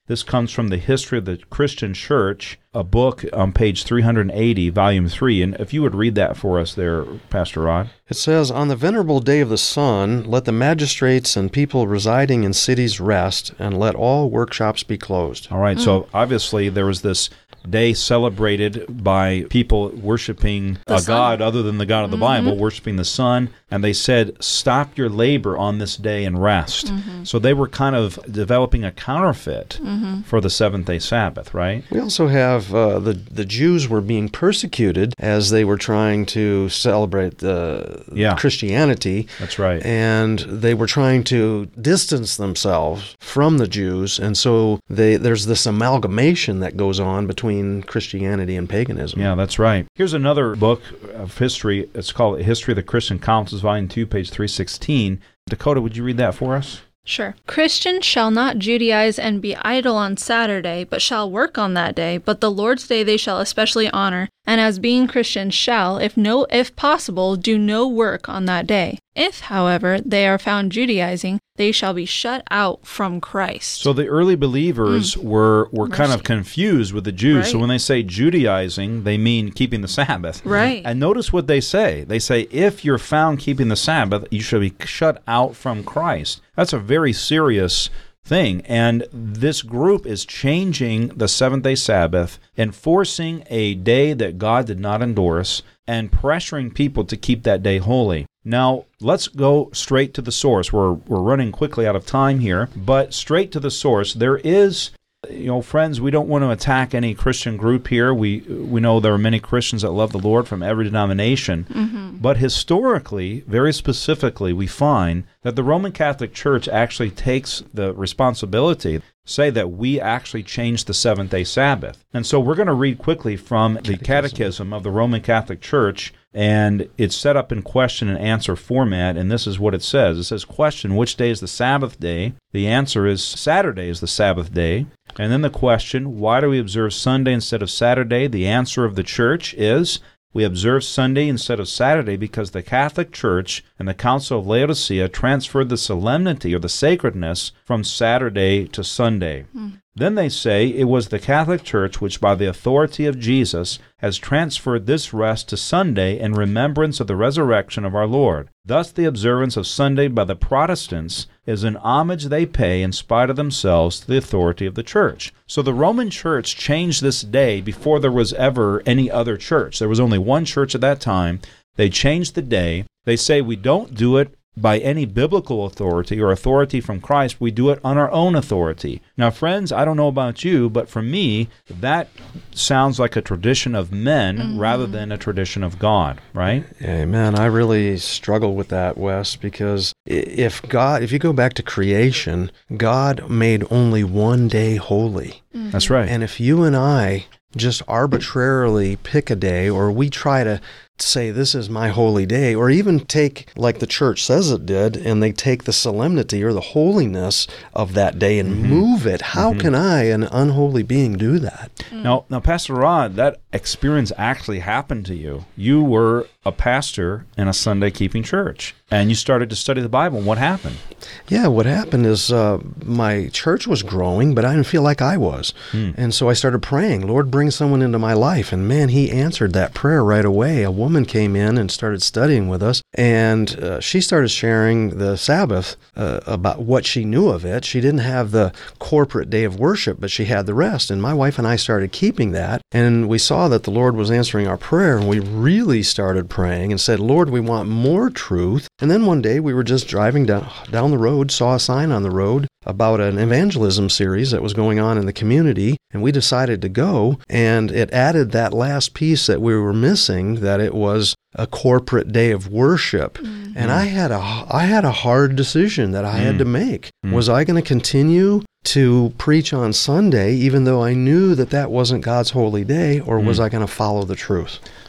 This comes from the History of the Christian Church, a book on page three hundred eighty, volume three. And if you would read that for us there, Pastor Rod. It says, "On the venerable day of the sun, let the magistrates and people residing in cities rest, and let all workshops be closed." All right, mm. so obviously there was this day celebrated by people worshiping the a sun. God other than the God of the mm-hmm. Bible, worshiping the sun, and they said, stop your labor on this day and rest. Mm-hmm. So they were kind of developing a counterfeit mm-hmm. for the seventh-day Sabbath, right? We also have uh, the, the Jews were being persecuted as they were trying to celebrate the yeah. Christianity. That's right. And they were trying to distance themselves from the Jews, and so they, there's this amalgamation that goes on between Christianity and paganism. Yeah, that's right. Here's another book of history. It's called History of the Christian Councils, Volume two, page three sixteen. Dakota, would you read that for us? Sure. Christians shall not Judaize and be idle on Saturday, but shall work on that day. But the Lord's day they shall especially honor, and as being Christians shall, if no, if possible, do no work on that day. If, however, they are found Judaizing, they shall be shut out from Christ. So the early believers mm. were, were kind of confused with the Jews. Right. So when they say Judaizing, they mean keeping the Sabbath. Right. And notice what they say. They say, if you're found keeping the Sabbath, you shall be shut out from Christ. That's a very serious thing. And this group is changing the seventh-day Sabbath, enforcing a day that God did not endorse, and pressuring people to keep that day holy. Now, let's go straight to the source. We're we're running quickly out of time here, but straight to the source. There is, you know, friends, we don't want to attack any Christian group here. We we know there are many Christians that love the Lord from every denomination. Mm-hmm. But historically, very specifically, we find that the Roman Catholic Church actually takes the responsibility, say that we actually changed the seventh-day Sabbath. And so we're going to read quickly from the Catechism of the Roman Catholic Church, and it's set up in question and answer format, and this is what it says. It says, question, which day is the Sabbath day? The answer is Saturday is the Sabbath day. And then the question, why do we observe Sunday instead of Saturday? The answer of the Church is, we observe Sunday instead of Saturday because the Catholic Church and the Council of Laodicea transferred the solemnity or the sacredness from Saturday to Sunday. Mm. Then they say it was the Catholic Church which, by the authority of Jesus, has transferred this rest to Sunday in remembrance of the resurrection of our Lord. Thus the observance of Sunday by the Protestants is an homage they pay in spite of themselves to the authority of the Church. So the Roman Church changed this day before there was ever any other church. There was only one church at that time. They changed the day. They say we don't do it by any biblical authority or authority from Christ. We do it on our own authority. Now, friends, I don't know about you, but for me, that sounds like a tradition of men mm-hmm. rather than a tradition of God, right? Amen. I really struggle with that, Wes, because if God, if you go back to creation, God made only one day holy. Mm-hmm. That's right. And if you and I just arbitrarily pick a day, or we try to say this is my holy day, or even take, like the church says it did, and they take the solemnity or the holiness of that day and mm-hmm. move it. How mm-hmm. can I, an unholy being, do that? Mm. Now, now, Pastor Rod, that experience actually happened to you. You were a pastor in a Sunday-keeping church, and you started to study the Bible. What happened? Yeah, what happened is uh, my church was growing, but I didn't feel like I was. Hmm. And so I started praying, Lord, bring someone into my life. And man, he answered that prayer right away. A woman came in and started studying with us, and uh, she started sharing the Sabbath uh, about what she knew of it. She didn't have the corporate day of worship, but she had the rest. And my wife and I started keeping that, and we saw that the Lord was answering our prayer, and we really started praying and said, Lord, we want more truth. And then one day we were just driving down, down the road, saw a sign on the road about an evangelism series that was going on in the community, and we decided to go, and it added that last piece that we were missing, that it was a corporate day of worship. Mm-hmm. And I had a I had a hard decision that I mm-hmm. had to make. Mm-hmm. Was I going to continue to preach on Sunday, even though I knew that that wasn't God's holy day, or mm-hmm. was I going to follow the truth?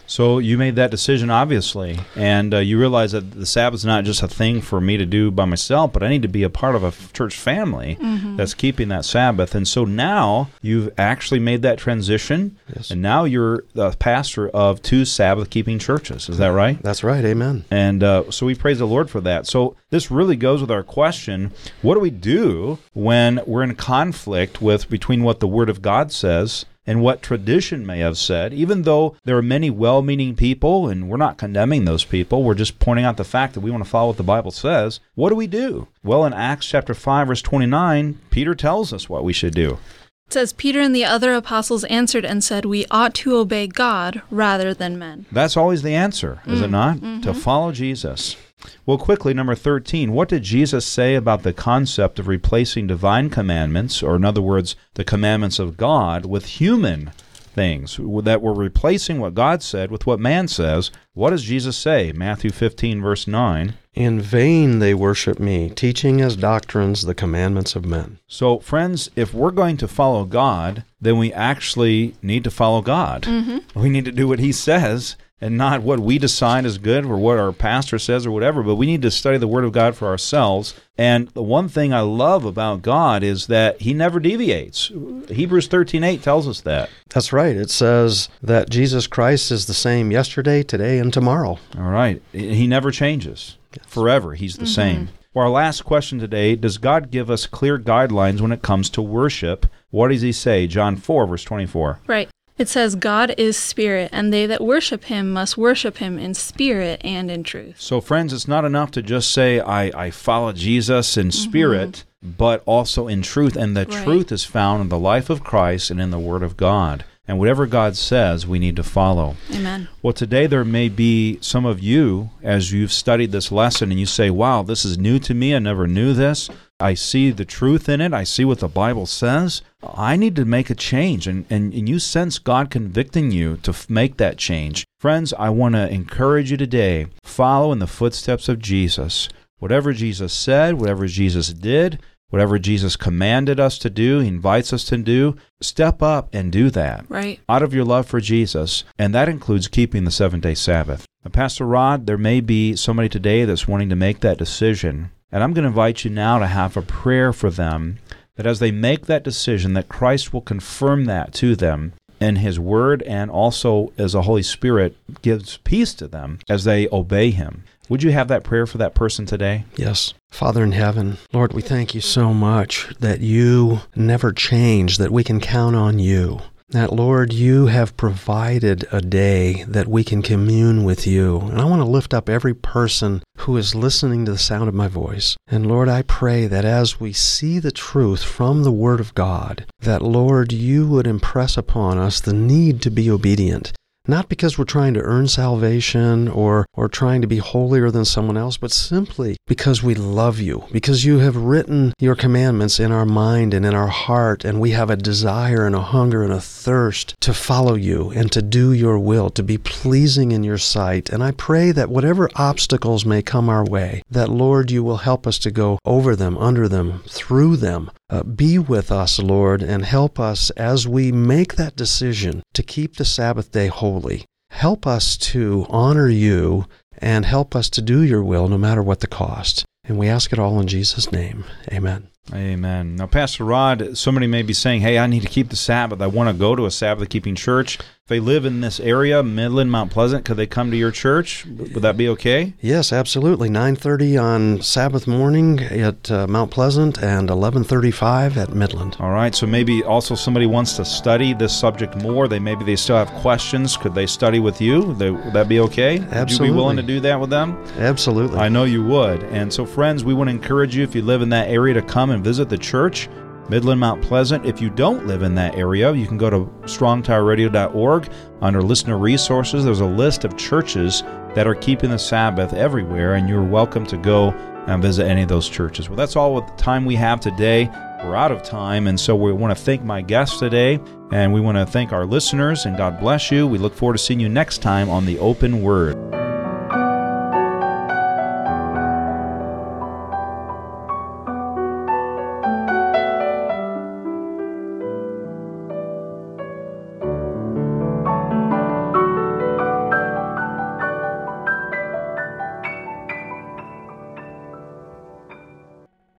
So you made that decision, obviously, and uh, you realize that the Sabbath's not just a thing for me to do by myself, but I need to be a part of a church family mm-hmm. that's keeping that Sabbath. And so now you've actually made that transition, yes. and now you're the pastor of two Sabbath-keeping churches. Is that right? That's right. Amen. And uh, so we praise the Lord for that. So this really goes with our question, what do we do when we're in conflict with between what the Word of God says and what tradition may have said, even though there are many well-meaning people, and we're not condemning those people, we're just pointing out the fact that we want to follow what the Bible says. What do we do? Well, in Acts chapter five, verse twenty-nine, Peter tells us what we should do. It says, Peter and the other apostles answered and said, we ought to obey God rather than men. That's always the answer, is mm, it not? Mm-hmm. To follow Jesus. Well, quickly, number thirteen, what did Jesus say about the concept of replacing divine commandments, or in other words, the commandments of God, with human things, that we're replacing what God said with what man says? What does Jesus say? Matthew fifteen, verse nine. In vain they worship me, teaching as doctrines the commandments of men. So, friends, if we're going to follow God, then we actually need to follow God. Mm-hmm. We need to do what He says, and not what we decide is good or what our pastor says or whatever, but we need to study the Word of God for ourselves. And the one thing I love about God is that He never deviates. Hebrews thirteen eight tells us that. That's right. It says that Jesus Christ is the same yesterday, today, and tomorrow. All right. He never changes. Yes. Forever, He's the mm-hmm. same. Well, our last question today, does God give us clear guidelines when it comes to worship? What does He say? John four, verse twenty-four. Right. It says, God is spirit, and they that worship Him must worship Him in spirit and in truth. So, friends, it's not enough to just say, I, I follow Jesus in spirit, mm-hmm. but also in truth. And the right. truth is found in the life of Christ and in the Word of God. And whatever God says, we need to follow. Amen. Well, today there may be some of you, as you've studied this lesson, and you say, wow, this is new to me. I never knew this. I see the truth in it. I see what the Bible says. I need to make a change. And, and, and you sense God convicting you to f- make that change. Friends, I want to encourage you today, follow in the footsteps of Jesus. Whatever Jesus said, whatever Jesus did, whatever Jesus commanded us to do, He invites us to do, step up and do that. Right. Out of your love for Jesus. And that includes keeping the seventh-day Sabbath. Now, Pastor Rod, there may be somebody today that's wanting to make that decision. And I'm going to invite you now to have a prayer for them, that as they make that decision, that Christ will confirm that to them in His Word, and also as the Holy Spirit gives peace to them as they obey Him. Would you have that prayer for that person today? Yes. Father in heaven, Lord, we thank You so much that You never change, that we can count on You. That, Lord, You have provided a day that we can commune with You. And I want to lift up every person who is listening to the sound of my voice. And, Lord, I pray that as we see the truth from the Word of God, that, Lord, You would impress upon us the need to be obedient. Not because we're trying to earn salvation or, or trying to be holier than someone else, but simply because we love You, because You have written Your commandments in our mind and in our heart, and we have a desire and a hunger and a thirst to follow You and to do Your will, to be pleasing in Your sight. And I pray that whatever obstacles may come our way, that, Lord, You will help us to go over them, under them, through them. Uh, be with us, Lord, and help us as we make that decision to keep the Sabbath day holy. Help us to honor You and help us to do Your will no matter what the cost. And we ask it all in Jesus' name. Amen. Amen. Now, Pastor Rod, somebody may be saying, hey, I need to keep the Sabbath. I want to go to a Sabbath-keeping church. If they live in this area, Midland, Mount Pleasant, could they come to your church? Would that be okay? Yes, absolutely. nine thirty on Sabbath morning at uh, Mount Pleasant and eleven thirty-five at Midland. All right. So maybe also somebody wants to study this subject more. They Maybe they still have questions. Could they study with you? Would, they, would that be okay? Absolutely. Would you be willing to do that with them? Absolutely. I know you would. And so, friends, we want to encourage you, if you live in that area, to come and visit the church. Midland, Mount Pleasant. If you don't live in that area, you can go to strong tower radio dot org. Under listener resources, there's a list of churches that are keeping the Sabbath everywhere, and you're welcome to go and visit any of those churches. Well, that's all with the time we have today. We're out of time, and so we want to thank my guests today, and we want to thank our listeners, and God bless you. We look forward to seeing you next time on The Open Word.